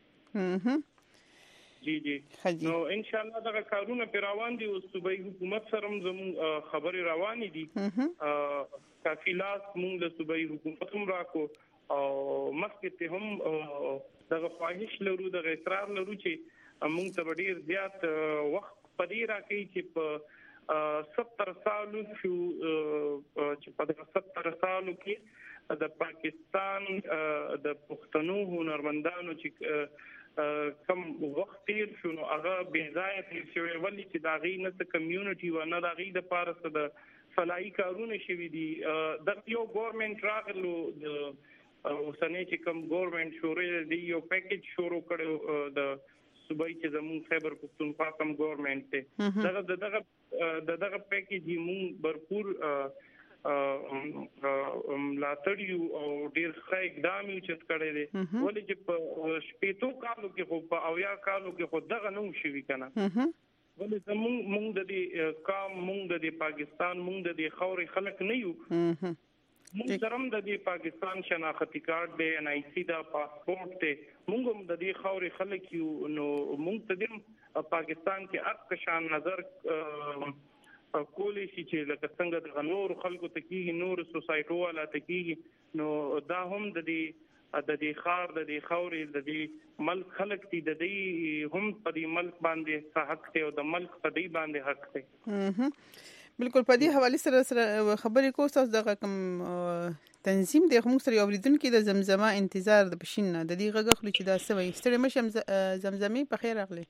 جی جی نو ان شاء الله دا کارونه پر روان دي او صوبایي حکومت سره زموږ خبري روان دي. کافي لاس موږ له صوبایي حکومت هم راکو او مخکې ته هم دغه خواهش لرو، دغه اصرار لرو چې موږ ته ډیر زیات وخت پدې راکې چې په ستر سالو شو چې په ستر سالو کې د پاکستان د پښتنو هنرمندانو چې کم وخت تیر شو نو هغه بې ځایه تیر شوی، ولې چې د هغې نه څه کمیونټي و نه د هغې دپاره څه د فلاحي کارونه شوي دي. دغه یو ګورمنټ راغلو د اوسنۍ چې کوم ګورمنټ شروع دی یو پیکیج شروع کړو د صوبایي چې زموږ خیبر پښتونخوا کوم ګورمنټ دی دغه دغه دغه پیکیج موږ برپور ملاتړ یو او ډیر ښه اقدام یې چت کړی دی ولې چې په شپېتو کالو کې خو په اویا کالو کې خو دغه نه شوي کنه ولې زموږ موږ د دې قام موږ د دې پاکستان موږ د دې خاورې خلک نه یو موږ سره د دې پاکستان شناختی کارت دی ان آی سی دا پاسپورت دی موږ هم د دې خاورې خلک یو نو موږ ته د پاکستان کې اق شان نظر کولی شي چې لکه څنګه د نور خلکو ته کېږي نور سوسایټو والا ته کېږي نو دا هم د دې د دې خار د دې خاورې د دې ملک خلک دي د دې هم په دې ملک باندې حق دی او د ملک په دې باندې حق دی بالکل په دې حواله سره سره خبرې کوم تاسو دغه کوم تنظیم د موږ سره اوریدونکو د زمزمه انتظار د بشینه د دې غږ خو چې دا سوي ستړي مشم زمزمي په خیر اغلی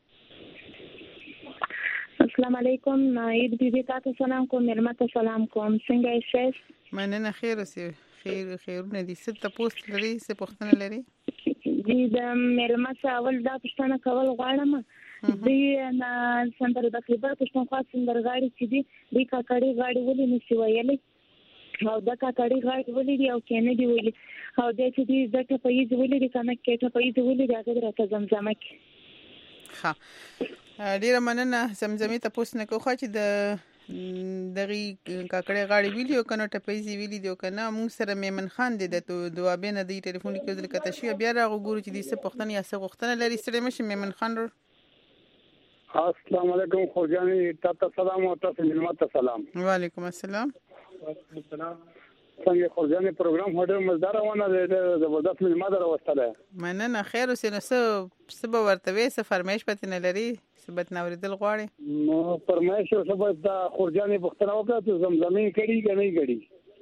السلام علیکم عید بیبي تاسو سلام کوم مرمت سلام کوم څنګه یې مننه خیر اوسې خیر خیرونه دي ست پوسټ لري څه پوښتنه لري دي د مرمت اول دا پوښتنه کول غواړم دي نه سندره د خبر پښتونخوا سندرغاړي چې دي د کاکړي غاړي ولې نشي ویلې او د کاکړي غاړي ولې دي او کنه دي ویلې او د چې دي د ټپایي ولې دي کنه کې ټپایي ولې دي هغه راته زمزمه کې ها ډیره مننه زمزمي تاسو نه کوخه چې د دغه کاکړي غاړي ویډیو کنه ټپایي ویلی دی کنه موږ سره میمن خان دی د دوابینه د ټلیفون کې د کته شی بیا راغورو چې د څه پښتنه یا څه غوښتنه لري سره مشه میمن خان السلام علیکم خوجانی تاسو سلام او تاسو ملمت سلام وعلیکم السلام وعلیکم السلام څنګه خوجانی پروګرام هډر مزدار ونه د زبردست ملمت راوستله مننه خیر اوسې نو څه څه ورته وې څه فرمایش پته نه لري ثبت نوریدل غواړي نو فرمایش او ثبت دا خوجانی پښتنه وکړه چې زمزمې کړي کنه کړي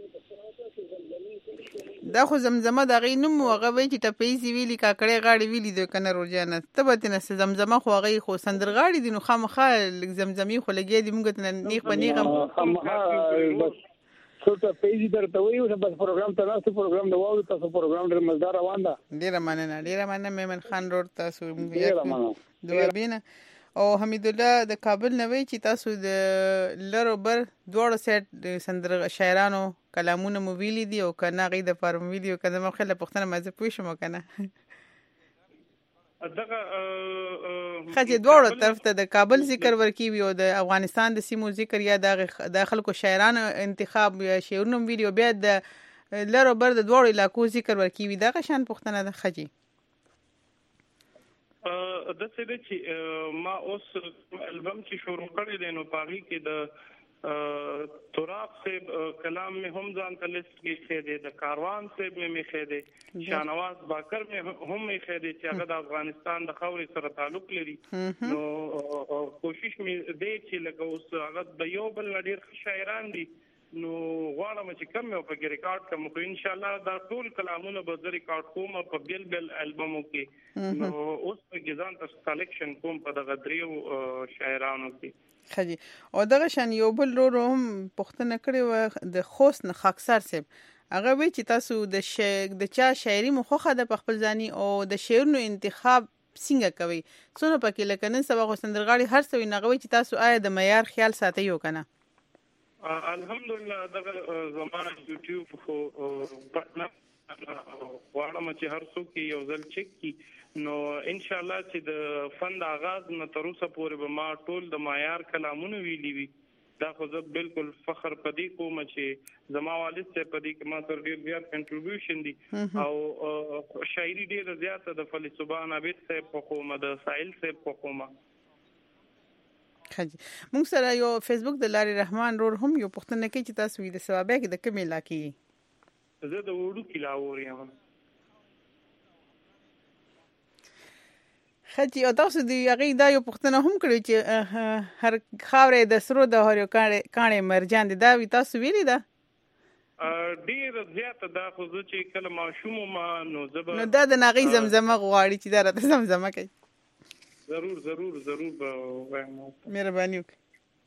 دا خو زمزمه د غي نوم هغه وی چې ټپېزي ویلي کاکړې غاړي ویلي د کنه روزانه ته به تنه زمزمه خو هغه خو سندرغاړي دي نو خامخا زمزمي خو لګي دي موږ ته نیغ پنيغه خامخا بس څو ټپېزي درته ویو چې بس پروګرام ته تاسو پروګرام دا وو تاسو پروګرام ډېر مزدار روان ده ډېر مننه ډېر مننه میمن خان روړ تاسو دوه بینه او حمید الله د کابل نوې چې تاسو د لرو بر دوړو سیټ سندر شاعرانو کلامونه مو ویلي دي او کنه غي د فارم ویډیو کنه مخه له پښتنه مزه پوښ مو کنه دغه خځه دوړو طرف ته د کابل ذکر ورکی وي او د افغانستان د سیمو ذکر یا د خلکو شاعرانو انتخاب یا شعرونو ویډیو بیا د لرو بر د دوړو علاقو ذکر ورکی وي دغه شان پښتنه د خځه د څه د چې ما اوس البم چې شروع کړی دی نو پاغي کې د تراب سے کلام میں هم ځان تلست کې خېده د کاروان سے مې خېده شانواز باکر میں هم مې خېده چې هغه د افغانستان د خاورې سره تعلق لري نو کوشش مې دې چې لکه اوس هغه د یو بل ډېر شاعران دي نو غواړم چې کم یو په ریکارډ کوم خو ان شاء الله دا ټول کلامونه به زه ریکارډ کوم په بل بل البمو کې نو اوس په ځان تاسو کلیکشن کوم په دغه دریو شاعرانو کې خجی او دغه شان یو بل ورو هم پښتنه کړي و د خوست نه خاکسار سیب هغه وی چې تاسو د ش د چا شاعري مخه د خپل ځاني او د شعرونو انتخاب څنګه کوي څونه پکې لکه نن سبا خو سندرغاړي هر څوی نغوي چې تاسو آیا د معیار خیال ساتي یو کنه الحمدلله دغه زمانه یوټیوب خو پټنه غواړم چې هر څوک یو ځل چک کی نو ان شاء الله چې د فن آغاز نه تر اوسه پورې به ما ټول د معیار کلامونه ویلي وي دا خو زه بالکل فخر پدې کوم چې زما والد ته پدې کې ما تر ډیر زیات کنټریبیوشن دي او شاعري ډیر زیات د فلی سبحان عبد سے په کومه د سائل سے په کومه خجی موږ سره یو فیسبوک د لاري رحمان رور هم یو پښتنه کې چې تاسو وی د ثوابه کې د کومې علاقې زه د وړو کلاور یم خجی او تاسو دی هغه دا یو پښتنه هم کړی چې هر خاورې د سرو د هریو کانې مرجان دي دا وی تاسو ویلی دا ډیر زیات دا خو چې کله ماشوم ما نو زبر نو دا د ناغي زمزمه غواړي چې دا راته زمزمه کوي ضرور ضرور ضرور وایم مهرباني وکړئ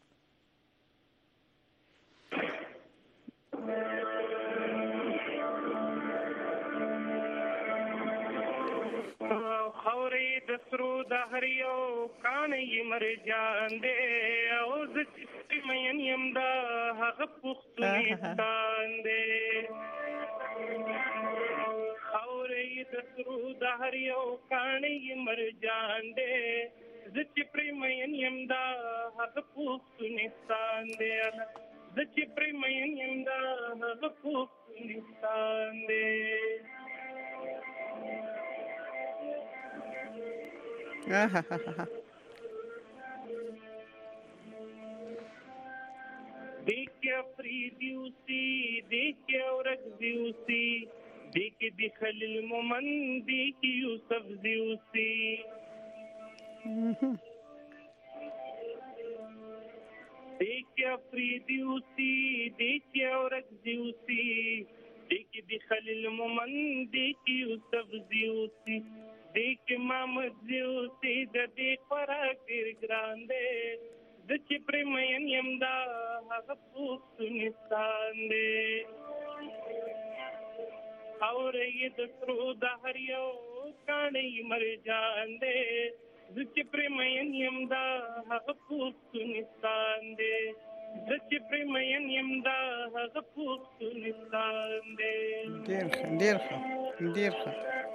خورې د سرو د هریو کانې مرجان دې او د مین یم دا هغه پښتونستان دی خاورې د سرو د هر یو کاڼی مرجان دی زه چې پرې مین یم دا هغه پښتونستان دی زه چې پرې مین یم دا هغه پښتونستان دی دیکھ افریدی اسی دیکھ اورک دیوسی دیکھ دخل الممن دیکھ یوسف دیوسی دیکھ افریدی اسی دیکھ اورک دیوسی دیکھ دخل الممن دیکھ یوسف دیوسی دیکھ محمد دیوسی د دې خوراک ډېر ګران دی زه چې پرې مین یم دا هغه پښتونستان دی خاورې د سرو د هر یو کاڼی مرجان دی زه چې پرې مین یم دا هغه پښتونستان دی زه چې پرې مین یم دا هغه پښتونستان دی ډېر ښه ډېر ښه ډېر ښه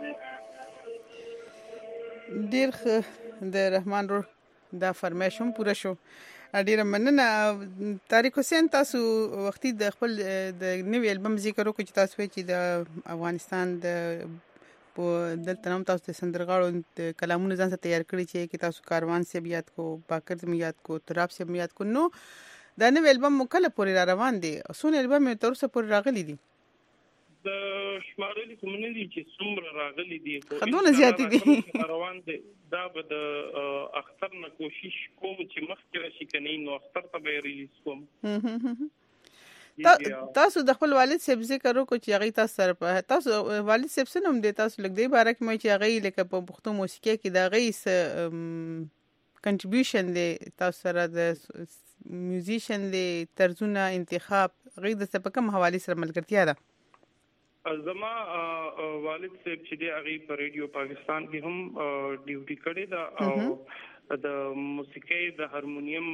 ډېر ښه د رحمان رو دا فرمایش هم پوره شو ډېره مننه طارق حسین تاسو وختي د خپل د نوي البم ذکر وکړو چې تاسو وایي چې د افغانستان د په دلته هم تاسو د سندرغاړو د کلامونو ځان سره تیار کړی چې کې تاسو کاروان سیب یاد کو باکر سیب یاد کو تراب سیب یاد کو نو دا نوي البم مکله پورې را روان دي څونه البم تر اوسه پورې راغلي دي د شمارلي کومنه دي چې څومره راغلي دي خدونه زیات دي روان دي دا به د اختر نه کوشش کوم چې مخکې راشي کني نو اختر ته به ریلیز کوم تاسو د خپل والد صاحب ذکر وکړو چې هغه تاسو سره تاسو والد صاحب سره هم د تاسو لګ دی باره کې مې چې هغه لکه په پښتو موسیقي کې دا غي کنټریبیوشن دی تاسو سره د میوزیشن دی طرزونه انتخاب غي د څه په کوم حواله سره ملګرتیا ده زما والد صاحب چې دی هغه په ریډیو پاکستان کې هم ډیوټي کړې ده او د موسیقي د هارمونیم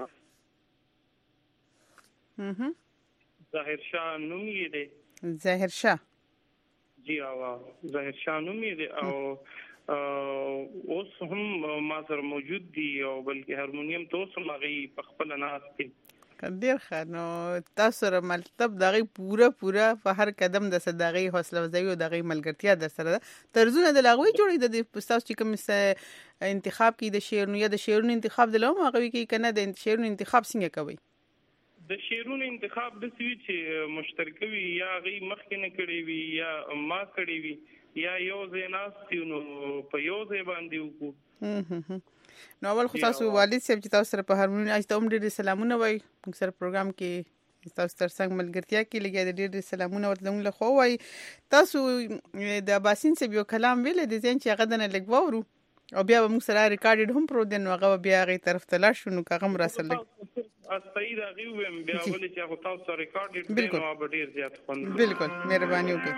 اها ظاهر شاه نوم یې دی ظاهر شاه جی او ظاهر شاه نوم یې دی او اوس هم ما سره موجود دی او بلکې هارمونیم تاسو مغي په خپل ناس کې ډیر ښه نو تاسو سره مطلب دغه پوره پوره په هر قدم د صداغي حوصله افزایی او دغه ملګرتیا در سره طرزونه د لاغوي جوړې د تاسو چې کوم انتخاب کې د شعرونو یا د شعرونو انتخاب د لوم هغه کې کنه د شعرونو انتخاب څنګه کوي د شعرونو انتخاب د سوي چې مشترک وي یا غي مخکې نه کړی وي یا ما کړی وي یا یو زیناستینو په یو ځای باندې وکړو نو اول خو تاسو والد صاحب چې تاسو سره په هارمونی اج ته هم ډېر سلامونه وای موږ سره پروګرام کې تاسو تر څنګ ملګرتیا کې لګیا د ډېر سلامونه ورته موږ له خو وای تاسو د باسین صاحب یو کلام ویل د ځین چې هغه نه لګوورو او بیا موږ سره ریکارډډ هم پرو دین هغه بیا غي طرف ته لاړ شو نو هغه مراسل استاید هغه ویم بیا ولې چې هغه تاسو ریکارډډ دین او ډېر زیات خوند بالکل مهرباني وکړئ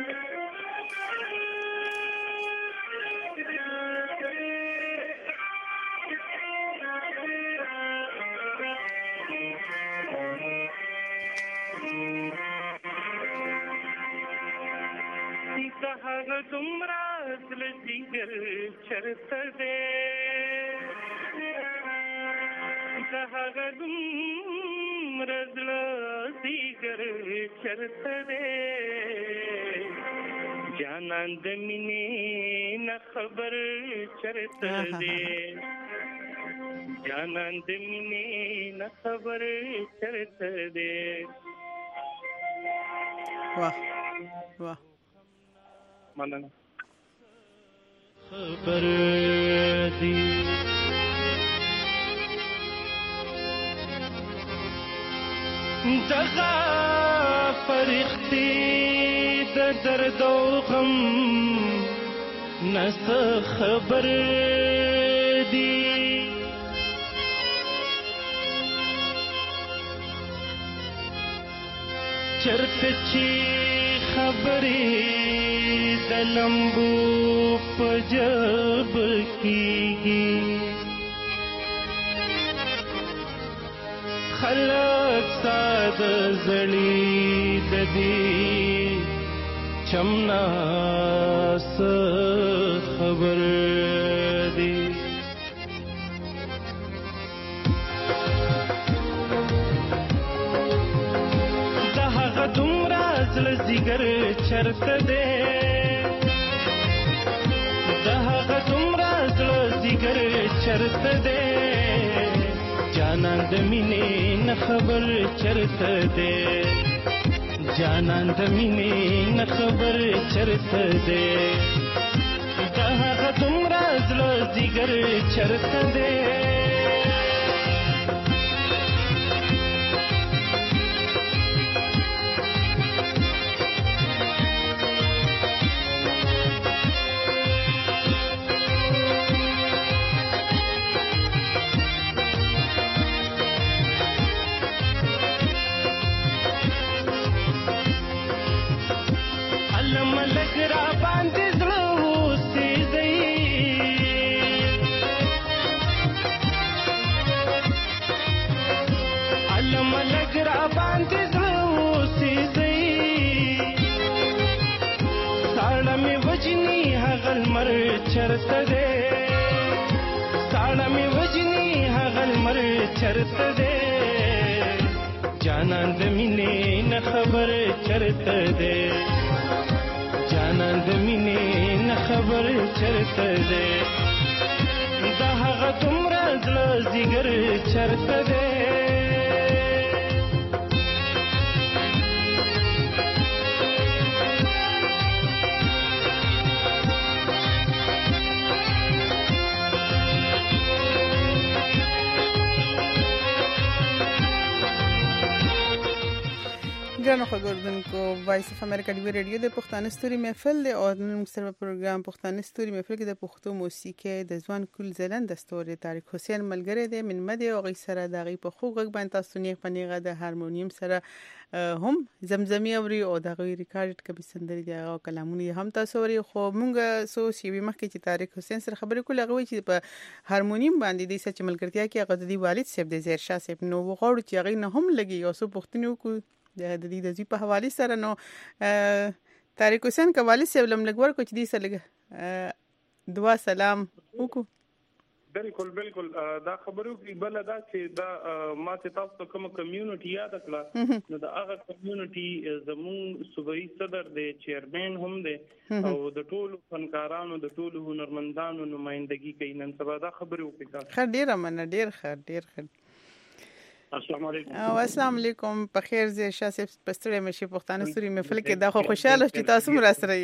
هغه دومره زړه جګر چرته دی هغه دومره زړه جګر چرته دی جانان د مینې نه خبر چرته دی جانان د مینې نه خبر چرته دی واه واه مننه خبر دی دغه فرښتې د درد او غم نس خبر دی چرته چې خبرې د لمبو په جب کېږي خلق ساد زړی د دې چمنا س خبر دی د هغه دومره زړه زیګر چرته دی د هغه دومره زړه زیګر چرته دی جانان د مینې نه خبر چرته دی جانان د مینې نه خبر چرته دی د هغه دومره زړه زیګر چرته دی چرته دی ساړه مې وجني هغه لمر چرته دی جانان د مینې نه خبر چرته دی جانان د مینې نه خبر چرته دی د هغه دومره زړه زیګر چرته دی ګرانو خبردونکو وایس اف امریکا دی ریډیو د پښتانه ستوري محفل دی او نن سره پروګرام پښتانه ستوري محفل کې د پښتو موسیقي د ځوان کول زلند د ستوري طارق حسین ملګری دی من مده او غي سره د غي په خو غږ باندې تاسو نه پنیغه د هارمونیم سره هم زمزمي اوري او د غي ریکارډ کبي سندري دی او کلامونه هم تاسو اوري خو مونږ سو سی وی مخکې چې طارق حسین سره خبرې کولې غوي چې په هارمونیم باندې د سچ ملګرتیا کې هغه د والد صاحب د زیر شاه صاحب نو وغوړ چې هغه نه هم لګي او سو پښتنو کو د دې د زی په حواله سره نو طارق حسین کوالي سیب لم لګور کو چې دې سره لګ دعا سلام وکړو بالکل بالکل دا خبرو کې بل دا چې دا ما ته تاسو کوم کمیونټي یاد کړه نو دا هغه کمیونټي زمون صوبایي صدر دی چیرمن هم دی او د ټولو فنکارانو د ټولو هنرمندانو نمائندګي کوي نن سبا دا خبرو کې خیر ډیر من ډیر خیر ډیر خیر السلام علیکم او السلام علیکم په خیر زه شاسه پستره مشي پښتانه ستوري محفل کې دا خو خوشاله چې تاسو مر سره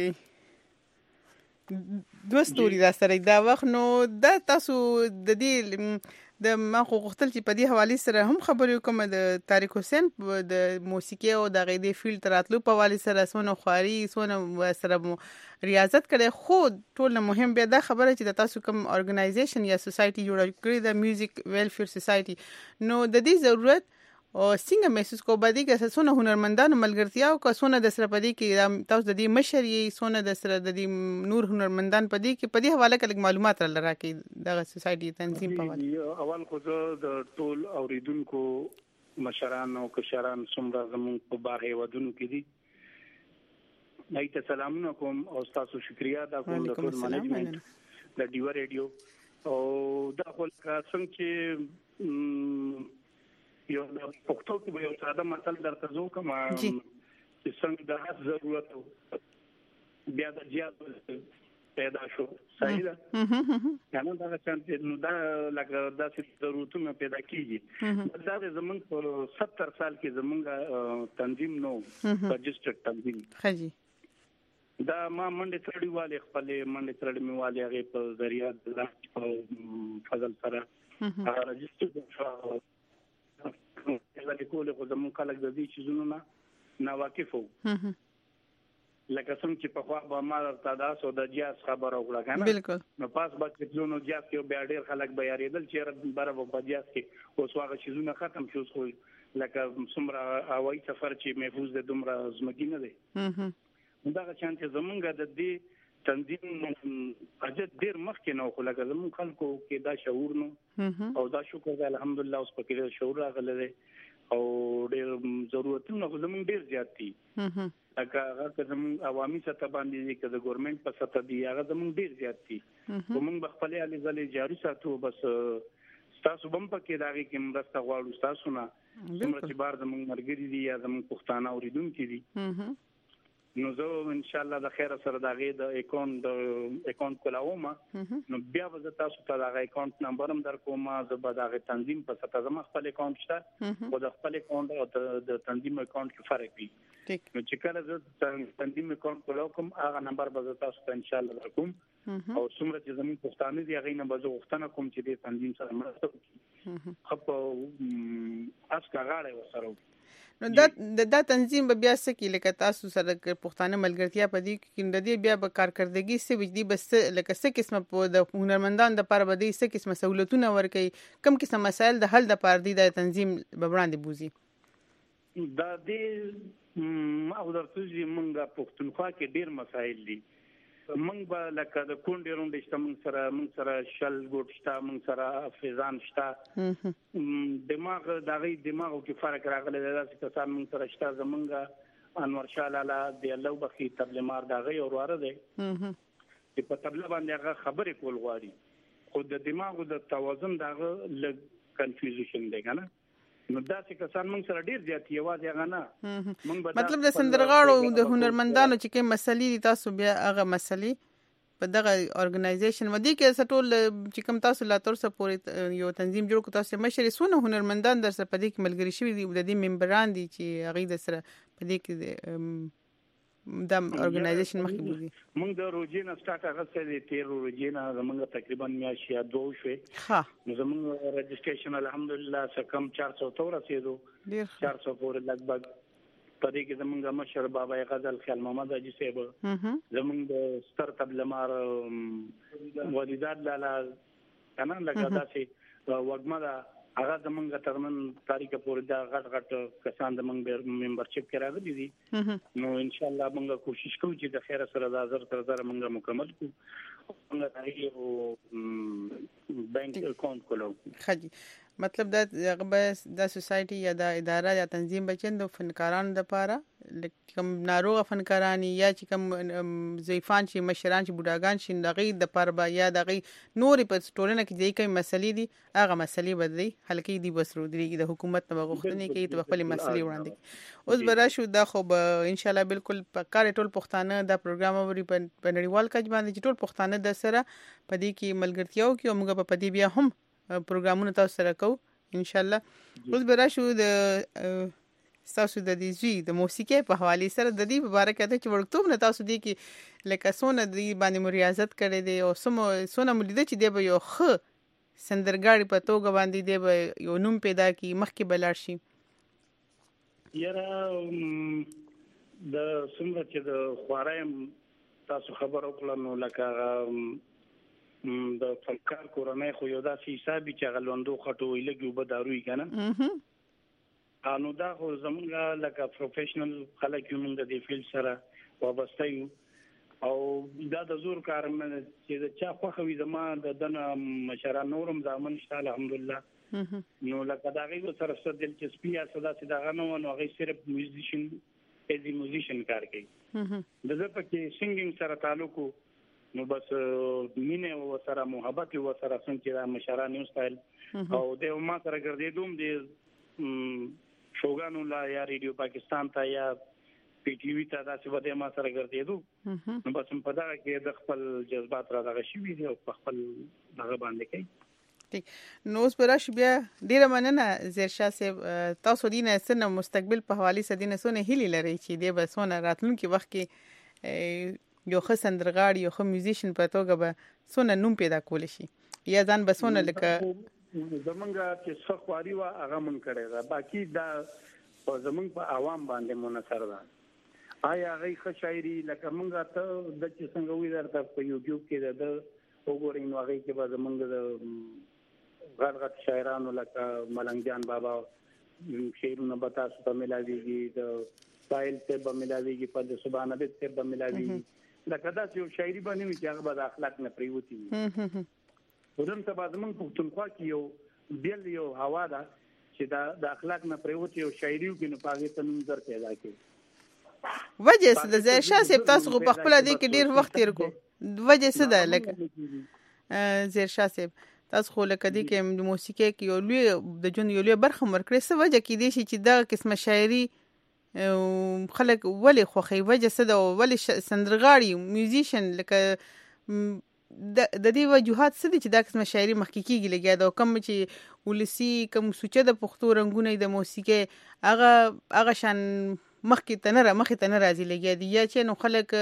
یې دوه ستوري دا سره دا وخت نو دا تاسو د دې د ما خو غوښتل چې په دې حواله سره هم خبرې کوم د طارق حسین د موسیقي او د غیدې فیلډ تراتلو په حواله سره سونه خواري سونه سره ریاضت کړي خو ټول مهم به دا خبره چې تاسو کوم ارګنایزیشن یا سوسایټي جوړ کړی د میوزیک ویلفیر سوسایټي نو د دې ضرورت او څنګه محسوس کو باندې که سونه هنرمندانو ملګرتیا او که سونه د سره پدې کې تاسو د دې مشر یې سونه د سره د دې نور هنرمندان پدې کې پدې حواله کله معلومات را لراکې د سوسایټي تنظیم په حواله اول خو د ټول اوریدونکو مشران او کشران څومره زموږ په بار هیوادونو کې دي نایته سلامونه کوم او تاسو شکریا دا کوم د ټول منیجمنت د ډیو ریډیو او دا خپل څنګه چې یو د پښتو کې یو ساده متل درته زو کوم چې څنګه د هڅ ضرورت بیا د جیات پیدا شو صحیح ده یعنی دا څنګه نو دا لکه داسې ضرورتونه پیدا کیږي دا زمونږ په ستر سال کې زمونږ تنظیم نو رجسټرډ تنظیم خجی دا ما منډه ترړی والے خپل منډه ترړی می والے هغه په ذریعہ د فضل سره هغه رجسټرډ شو د کولې خو زموږ خلک د دې چیزونو نه ناواقف وو لکه څنګه چې په خوا به ما تاسو د جاز خبره وکړه کنه بالکل نو پاس با چې نو جاز کې بیا ډېر خلک به یاریدل چې برابر په جاز کې اوس واغه چیزونه ختم شو خو لکه څومره هوایي سفر چې محفوظ د دومره زمګي نه دی دا چې زمونږ د دې تنظیم اجت ډیر مخکې نو خو لکه زموږ خلکو کې دا شعور نو او دا شکر الحمدلله اوس په کې شعور راغلی دی او ډېر ضرورتونه زموږ ډېر زیات دي لکه هغه زموږ عوامي سطح باندې چې د ګورنمنت په سطح دی هغه زموږ ډېر زیات دي موږ خپل علي ځلې جاري ساتو بس تاسو بم پکې داږي کې مرسته غواړو تاسو نه څومره چې بار زموږ مرګري دي یا زموږ پښتانه اوریدونکو دي نو زه ان شاء الله د خیر سره دغه د اکاونټ د اکاونټ کولاوم نو بیا به تاسو ته دغه اکاونټ نمبر هم در کوم زه به دغه تنظیم په سطح زما خپل اکاونټ شته او د خپل اکاونټ او د تنظیم اکاونټ کې فرق وي نو چې کله زه تنظیم اکاونټ کولاو کوم هغه نمبر به تاسو ته ان شاء الله در کوم او څومره چې زموږ پښتانه دي هغه نه به زه غوښتنه کوم چې د تنظیم سره مرسته وکړي خو اس کاغړې وسره نو دا د تنظیم به بیا څه کې لکه تاسو سره پښتانه ملګرتیا پدې کې د دې بیا به کارکردګي څه وجدي بس لکه څه قسمه په د هنرمندان د لپاره به دې څه قسمه سہولتونه ورکړي کم قسم مسایل د حل د لپاره دی د تنظیم به وړاندې بوزي دا دې ما ورته چې موږ پښتونخوا کې ډېر مسایل دي موږ به لکه د کونډې روندې شته موږ سره موږ سره شل ګوټ شته موږ سره فیضان شته دماغ دغه دماغو کې فرق راغلی دی چې کسان موږ سره شته زمونږ انور شاه لالا دی الله بخي تبلیمار دغه او واره دی چې په تبله باندې هغه خبرې کول غواړي خو د دماغو د توازن دغه لږ کنفیوزیشن دی کنه نو دا چې کسان موږ سره ډیر زیات یوازې هغه نه مطلب د سندرغاړو د هنرمندانو چې کوم مسلې دي تاسو بیا هغه مسلې په دغه ارګنایزیشن ودی کې سټول چې کوم تاسو لا تر څه پورې یو تنظیم جوړ کو تاسو مشري سونه هنرمندان در سره په دې کې ملګری شوي دي د دې ممبران دي چې هغه د سره په دې کې د ارګنایزیشن مخکې بوزي موږ د روجینا سٹارټ هغه څه دي تیر روجینا زموږ تقریبا میاشت یا دوه شوي ها زموږ رجسټریشن الحمدلله څخه کم چار سو ته رسیدو چار سو پورې لګبګ پدې کې زموږ مشر بابا غزل خیال محمد اجي صاحب زموږ د ستر تبلمار ولیدات لالا کنه لکه داسې وګما دا هغه زموږ ترمن تاریخ پورې دا غټ غټ کسان زموږ ممبرشپ کې راغلي دي نو ان شاء الله موږ کوشش کوو چې د خیر سره د زر تر زر موږ مکمل کوو موږ یو بانک اکاونټ کولو خجی مطلب دا هغه د سوسایټي یا د اداره یا تنظیم بچند د فنکارانو د لپاره کوم ناروغه فنکاران یا چې کوم ضعیفان چې مشران چې بوډاګان شي دغه د لپاره یا دغه نور په ټولنه کې د کوم مسلې دي هغه مسلې بدلی حل کې دي بس رودريږي د حکومت نه غوښتنې کوي ته خپل مسلې وړاندې اوس به راشو دا خو به ان شاء الله بالکل په کار ټول پښتانه دا پروګرام اوري په نړیوال کچ باندې ټول پښتانه د سره په دې کې ملګرتیاو کې موږ په دې بیا هم پروګرامونه تاسو سره کوو ان شاء الله اوس به راشو د تاسو د دې زی د موسیقي په حواله سره د دې مبارک ده چې ورکتوب نه تاسو دې کې لکه سونه دې باندې مریاضت کړې دي او سمو سونه ملیده چې دې به یو خ سندرګاړي په توګه باندې دې به یو نوم پیدا کی مخکې بلار شي یاره د سمره چې د خوارایم تاسو خبر وکړم نو لکه د فنکار کورنۍ خو یو داسې حسابي چې غلوندو خټو ویلګي وبداروي کنه انو دا خو زمونږ لکه پروفیشنل خلک یو موږ د فیلډ سره وابسته یو او دا د زور کار نه چې د چا خو خوي زما د دنه مشران نورم ځامن شته الحمدلله نو لکه دا غي سره سره دلچسپي یا صدا صدا غنو نو هغه صرف میوزیشن ایزي میوزیشن کار کوي دغه پکې سنگینګ سره تعلق نو بس مینه و سره محبت و سره څنګه مشران یو سټایل او د ما سره ګرځیدوم د شوګانو لا یا ریډیو پاکستان ته یا پی ټی وی ته داسې وته ما سره ګرځیدو نو بس په دا کې د خپل جذبات را دغه شي وی او خپل دغه باندې کوي نو اوس پر راش بیا ډیره مننه زیرشاه صاحب تاسو دینه سره مستقبل په حواله سدینه سونه هلي لري چې دی به سونه راتلونکي وخت کې یو ښه سندرغاړي یو ښه میوزیشن په توګه به سونه نوم پیدا کول شي یا ځان بسونه لکه زمونږه چې څه خواري وا هغه مونږ کړی دا باقی دا زمونږ په عوام باندې منحصر ده آیا هغه ښه شاعري لکه مونږه ته د چې څنګه وې درته په یوټیوب کې د وګورئ نو هغه کې به زمونږ د غټ غټ شاعرانو لکه ملنګ جان بابا شعرونه به تاسو ته ملاويږي د سایل ته به ملاويږي په د سبحان الله ته به ملاويږي لکه دا چې شاعري باندې چې هغه به د اخلاق نه پریوتی ودم ته بعد موږ پښتونخوا کې یو بیل یو هوا ده چې دا د اخلاق نه پریوتی او شاعري کې نه پاګې ته نظر پیدا کړي. وجه څه د ظاهر شاه صاحب تاسو په خپل دې کې ډیر وخت تیر کو وجه څه ده لکه ظاهر شاه صاحب تاسو خو لکه دې کې د موسیقي کې یو لوی د جون یو لوی برخه مرکړې څه وجه کې دي چې دا قسمه شاعري خلک ولې خوخي وجه څه ده ولې سندرغاړي میوزیشن لکه د دې وجوهات څه دي چې دا قسمه شاعري مخکې کېږي لګیا دا کوم چې ولسی کوم سوچه د پښتو رنگونه د موسیقي هغه هغه شان مخکې ته نه مخکې ته نه راځي لګیا دي یا چې نو خلک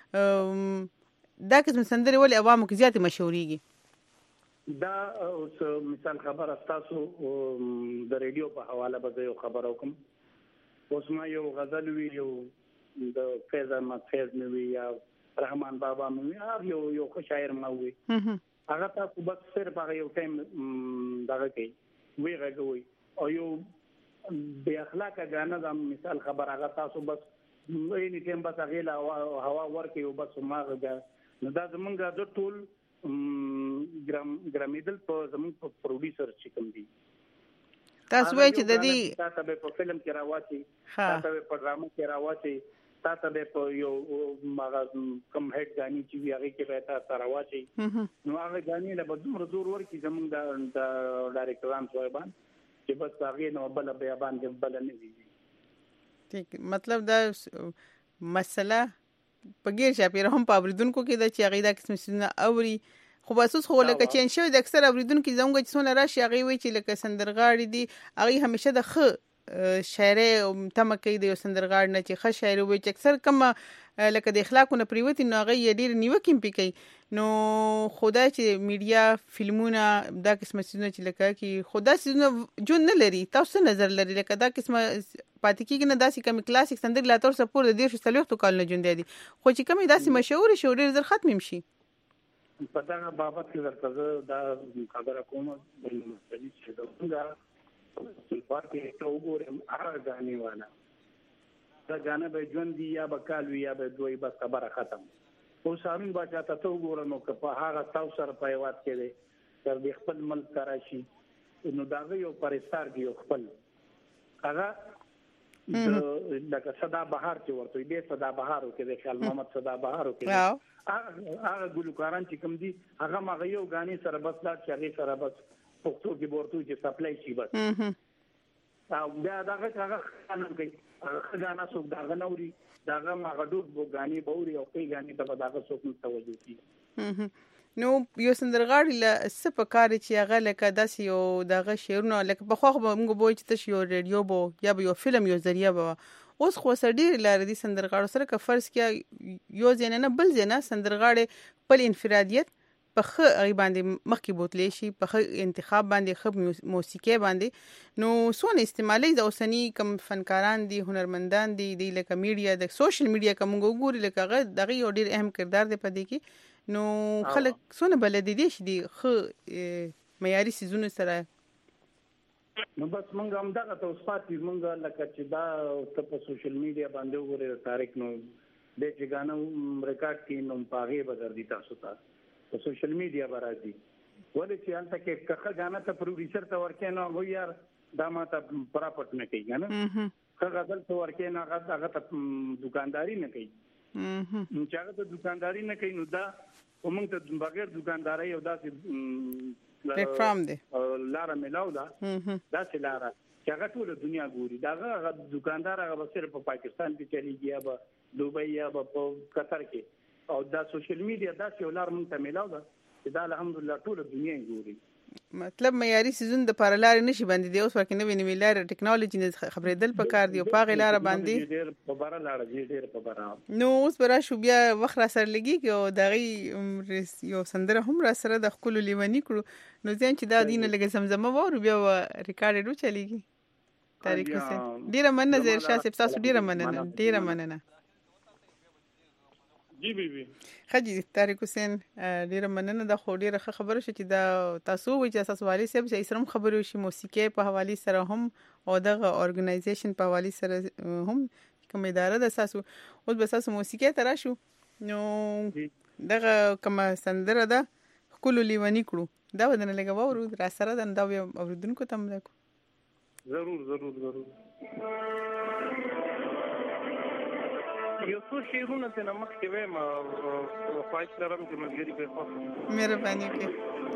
دا قسم سندرې ولې عوامو کې زیاتې مشهورېږي. دا اوس مثال خبره تاسو د ریډیو په حواله به یو خبر وکم. اوس ما یو غزل وی یو د فیض احمد فیض مې وی یا رحمان بابا مې هر یو یو ښه شاعر ما وی هغه تاسو بس صرف هغه یو ټایم دغه کوي وی غږوي او یو بے اخلاقه غانا د مثال خبر هغه تاسو بس اینی ټیم بس هغه لا هوا ورکي او بس ما غا نو دا زمونږ د ټول ګرام ګرامیدل په زمونږ په پروډوسر چې کوم دي تاسو وایي چې د دې تاسو به په فلم کې راوځي تاسو به په ډرامو کې راوځي تاسو به په یو ماغه کم هډ غاني چې وی هغه کې به تاسو راوځي نو هغه غاني له بدوم زور ورکي زمونږ د ډایرکټران صاحبان چې بس هغه نو بل بیا باندې بل نه دي. ٹھیک مطلب دا مسله په غیر شاپیره هم په اوریدونکو کې د چې هغه د قسم سونه اوري خو باسوس خو لکه چې شوی د اکثر اوریدونکو زموږ چې سونه راشي هغه وی چې لکه سندرغاړي دي هغه همیشه د خ شاعر او تمکې د سندرغاړ نه چې خ شاعر وي چې اکثر کم لکه د اخلاقونه پریوتی نو هغه ډیر نیوکیم پکې نو خدای چې میډیا فلمونه دا قسمه سونه چې لکه کې خدای سونه جون نه لري تاسو نظر لري لکه دا قسمه پاتې کېږي نه داسې کم کلاسیک سندر لا تر سپور د دې شتلوختو کال نه جون دی خو چې کم داسې مشهور شي ډیر زر ختم شي. په دا بابت کې درته دا خبره کوم د مستری چې دا پارکې ته وګورم هغه غاني والا دا غانه به ژوند دی یا به کالوي یا به دوی بس خبره ختم او سارون باچا ته وګورم نو که په هغه تاسو سره په یوات کې دی تر دې خپل ملک کراشي نو دا یو پرستار دی خپل هغه لکه صدا بهار چې ورته دی صدا بهارو کې د خیال محمد صدا بهارو کې هغه ګلوکاران چې کوم دي هغه ما یو غاني سره بس لا چې سره بس پښتو کې ورته چې سپلای شي بس او بیا دا هغه خانم کوي هغه غانا څوک دا غنوري دا هغه غډوب بو غاني بوري او کوي غاني ته دا هغه څوک توجه کوي. نو یو سندرغاړي له سپکاري چې هغه لکه داسې یو دغه شعرونه لکه په خوخه موږ بوي چې تاسو یو ریډیو بو یا یو فلم یو ذریعہ بو اوس خو سړي لاره دي سندرغاړو سره که فرض کې یو ځنه نه بل ځنه سندرغاړي خپل انفرادیت په خ ای باندې مخکې بوتلې شي په خ انتخاب باندې خ موسیقي باندې نو سونه استعمالي د اوسنی کم فنکاران دي هنرمندان دي د لکه میډیا د سوشل میډیا کوم ګوري لکه دغه یو ډیر اهم کردار دی په دې کې نو خلک سونه بلد دي شي خ معیاري سيزونه سره نو بس مونږ هم دغه تاسو پاتې مونږ لکه چې دا په سوشل میډیا باندې وګورئ تاریخ نو د چې غانو ریکارډ کې نو پاغه بدر دي تاسو ته په سوشل میډیا باندې ولې چې انت کې کخه غانا ته پروډوسر ته ورکې نو وو یار دا ماته پراپټ نه کوي نه کغه غل ته ورکې نه هغه ته دکانداري نه کوي چې هغه ته دکانداري نه کوي نو دا موږ ته بغیر دکانداري او داسې پلیټ فارم دی لاره ملاو دا داسې لاره چې هغه ټول دنیا ګوري دا هغه دکاندار هغه صرف په پاکستان کې چلیږي یا په دوبۍ یا په قطر کې او دا سوشل میډیا دا چې ولر مونږ ته ملاو ده چې دا الحمدلله ټول دنیا ګوري مطلب معیاري سيزون د پارلار نشي باندې دی اوس ورکه نوې نوې لار ټیکنالوژي نه خبرېدل پکار دی او پاغه لار باندې ډېر په بار لار دی ډېر په بار نو اوس برا شو بیا وخت را سره لګي او دغه یو سندره هم را سره د خپل لیونی کړو نو ځین چې دا دینه لګي زمزمه وو بیا ریکارډ و چلیږي تاریخ حسین ډیره مننه زیر شاه صاحب تاسو ډیره مننه ډیره مننه جی بي بي خجی طارق حسین ډیره مننه د خو ډیره خبره شو چې دا تاسو وی چې اساس والی صاحب چې اسرم خبرو شي موسیقي په حواله سره هم او دغه اورګنایزیشن په حواله سره هم کوم اداره د اساسو او بس اساس موسیقي ترا شو نو دغه کوم سندره ده کولو لیونی کړو دا ودنه لګا وورو را سره دا اوریدونکو تم لکو ضرور ضرور ضرور یو څو شعرونه ته مخکې وایم او خواهش لرم چې ملګري به خوښ مهرباني وکړئ.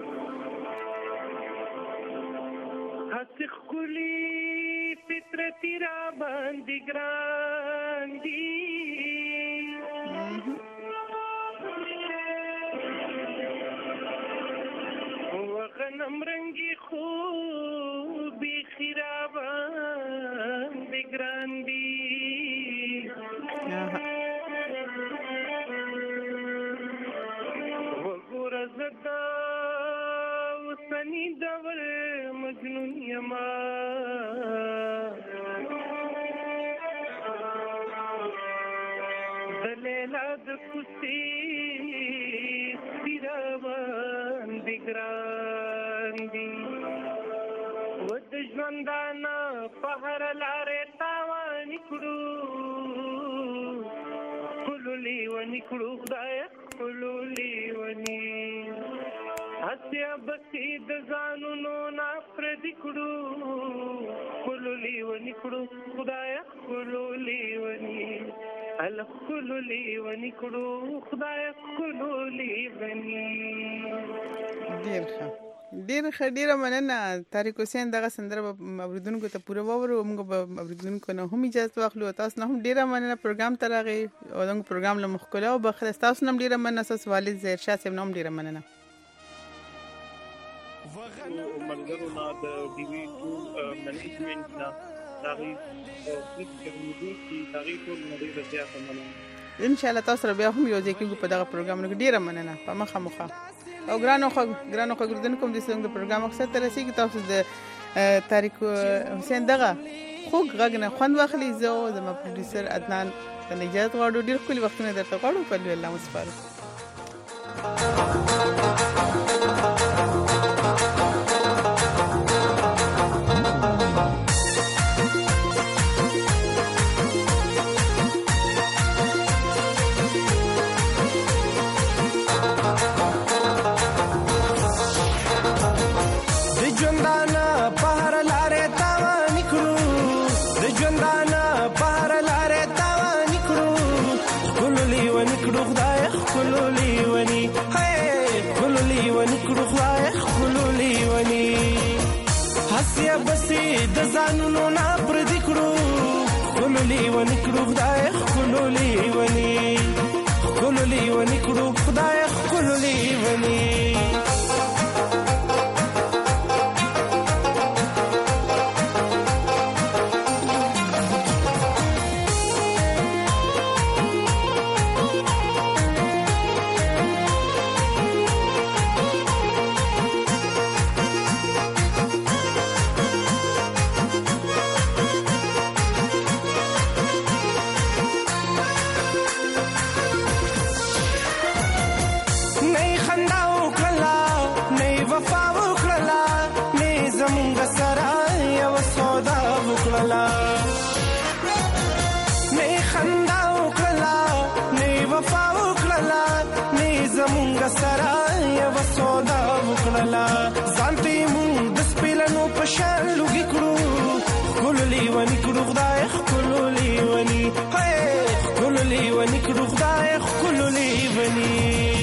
هڅه ښکلي فطرتي را باندې ګران دي وغنم رنګي خوبي خیرا باندې ګران دي وګوره زدا وسني دور مجنون یما دلیلا د کوسي سپیران بګران دي ود ژوندانا په هر لارې تاوان کړو کلولي ونی کړو خدای کلولي ونی هڅه بسې د ځانونو نا پردي کړو کلولي ونی کړو خدای کلولي ونی ال کلولي ونی کړو خدای کلولي ونی. ډیر ښه ډیر ښه ډیره مننه طارق حسین. دغه سندره به اوریدونکو ته پوره واورو، موږ به اوریدونکو نه هم اجازه واخلو. تاسو نه هم ډیره مننه پروګرام ته راغی او دغه پروګرام له مخکله او بخله تاسو نه ډیره مننه. تاسو والد زهیر شاه صاحب نه هم ډیره مننه. ملګرو نه د ډي وي ټول منیجمنت نه دغه فلیپ کمیټي چې دغه ټول مدیر زیاته مننه. ان شاء الله تاسو بیا هم یو ځای کې په دغه پروګرام کې ډیره مننه. په مخه مخه او ګرانو خو ګرانو خو ګردن کوم د څنګه پروګرام مقصد تر رسیدي تاسو د طارق حسین دغه خو غږنه خوند واخلي. زه او زما پروډوسر عدنان د نجات غواړو ډیر کلی وختونه درته غواړو. په الله مسپارو. د ځانونو نه پردي کړو کلولي ونی کړو خدای کلولي ونی کلولي ونی کړو خدای کلولي ونی. ځانته مونږ د سپیلنو په شان لوګي کړو کلولي ونی کړو خدای کلولي ونی هي کلولي ونی کړو خدای کلولي ونی.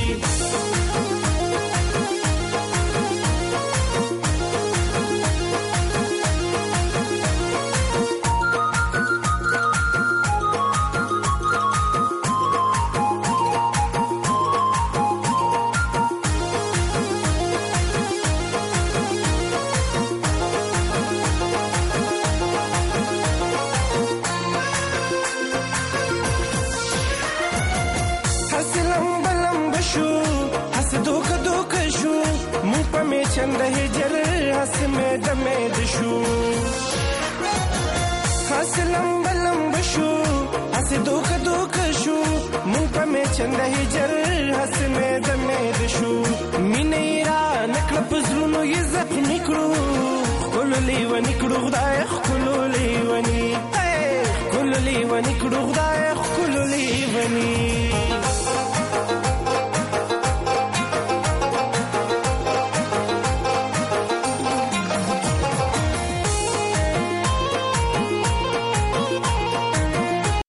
چند هجر حسمه دمه دشو حسلم بلم بشو حس دوک دوک شو مون پمه چند هجر حسمه دمه دشو مینه را نکړه پزرونو یې زخمی کړو کلولي ونی کړو خدای کلولي ونی کلولي ونی کړو خدای کلولي ونی.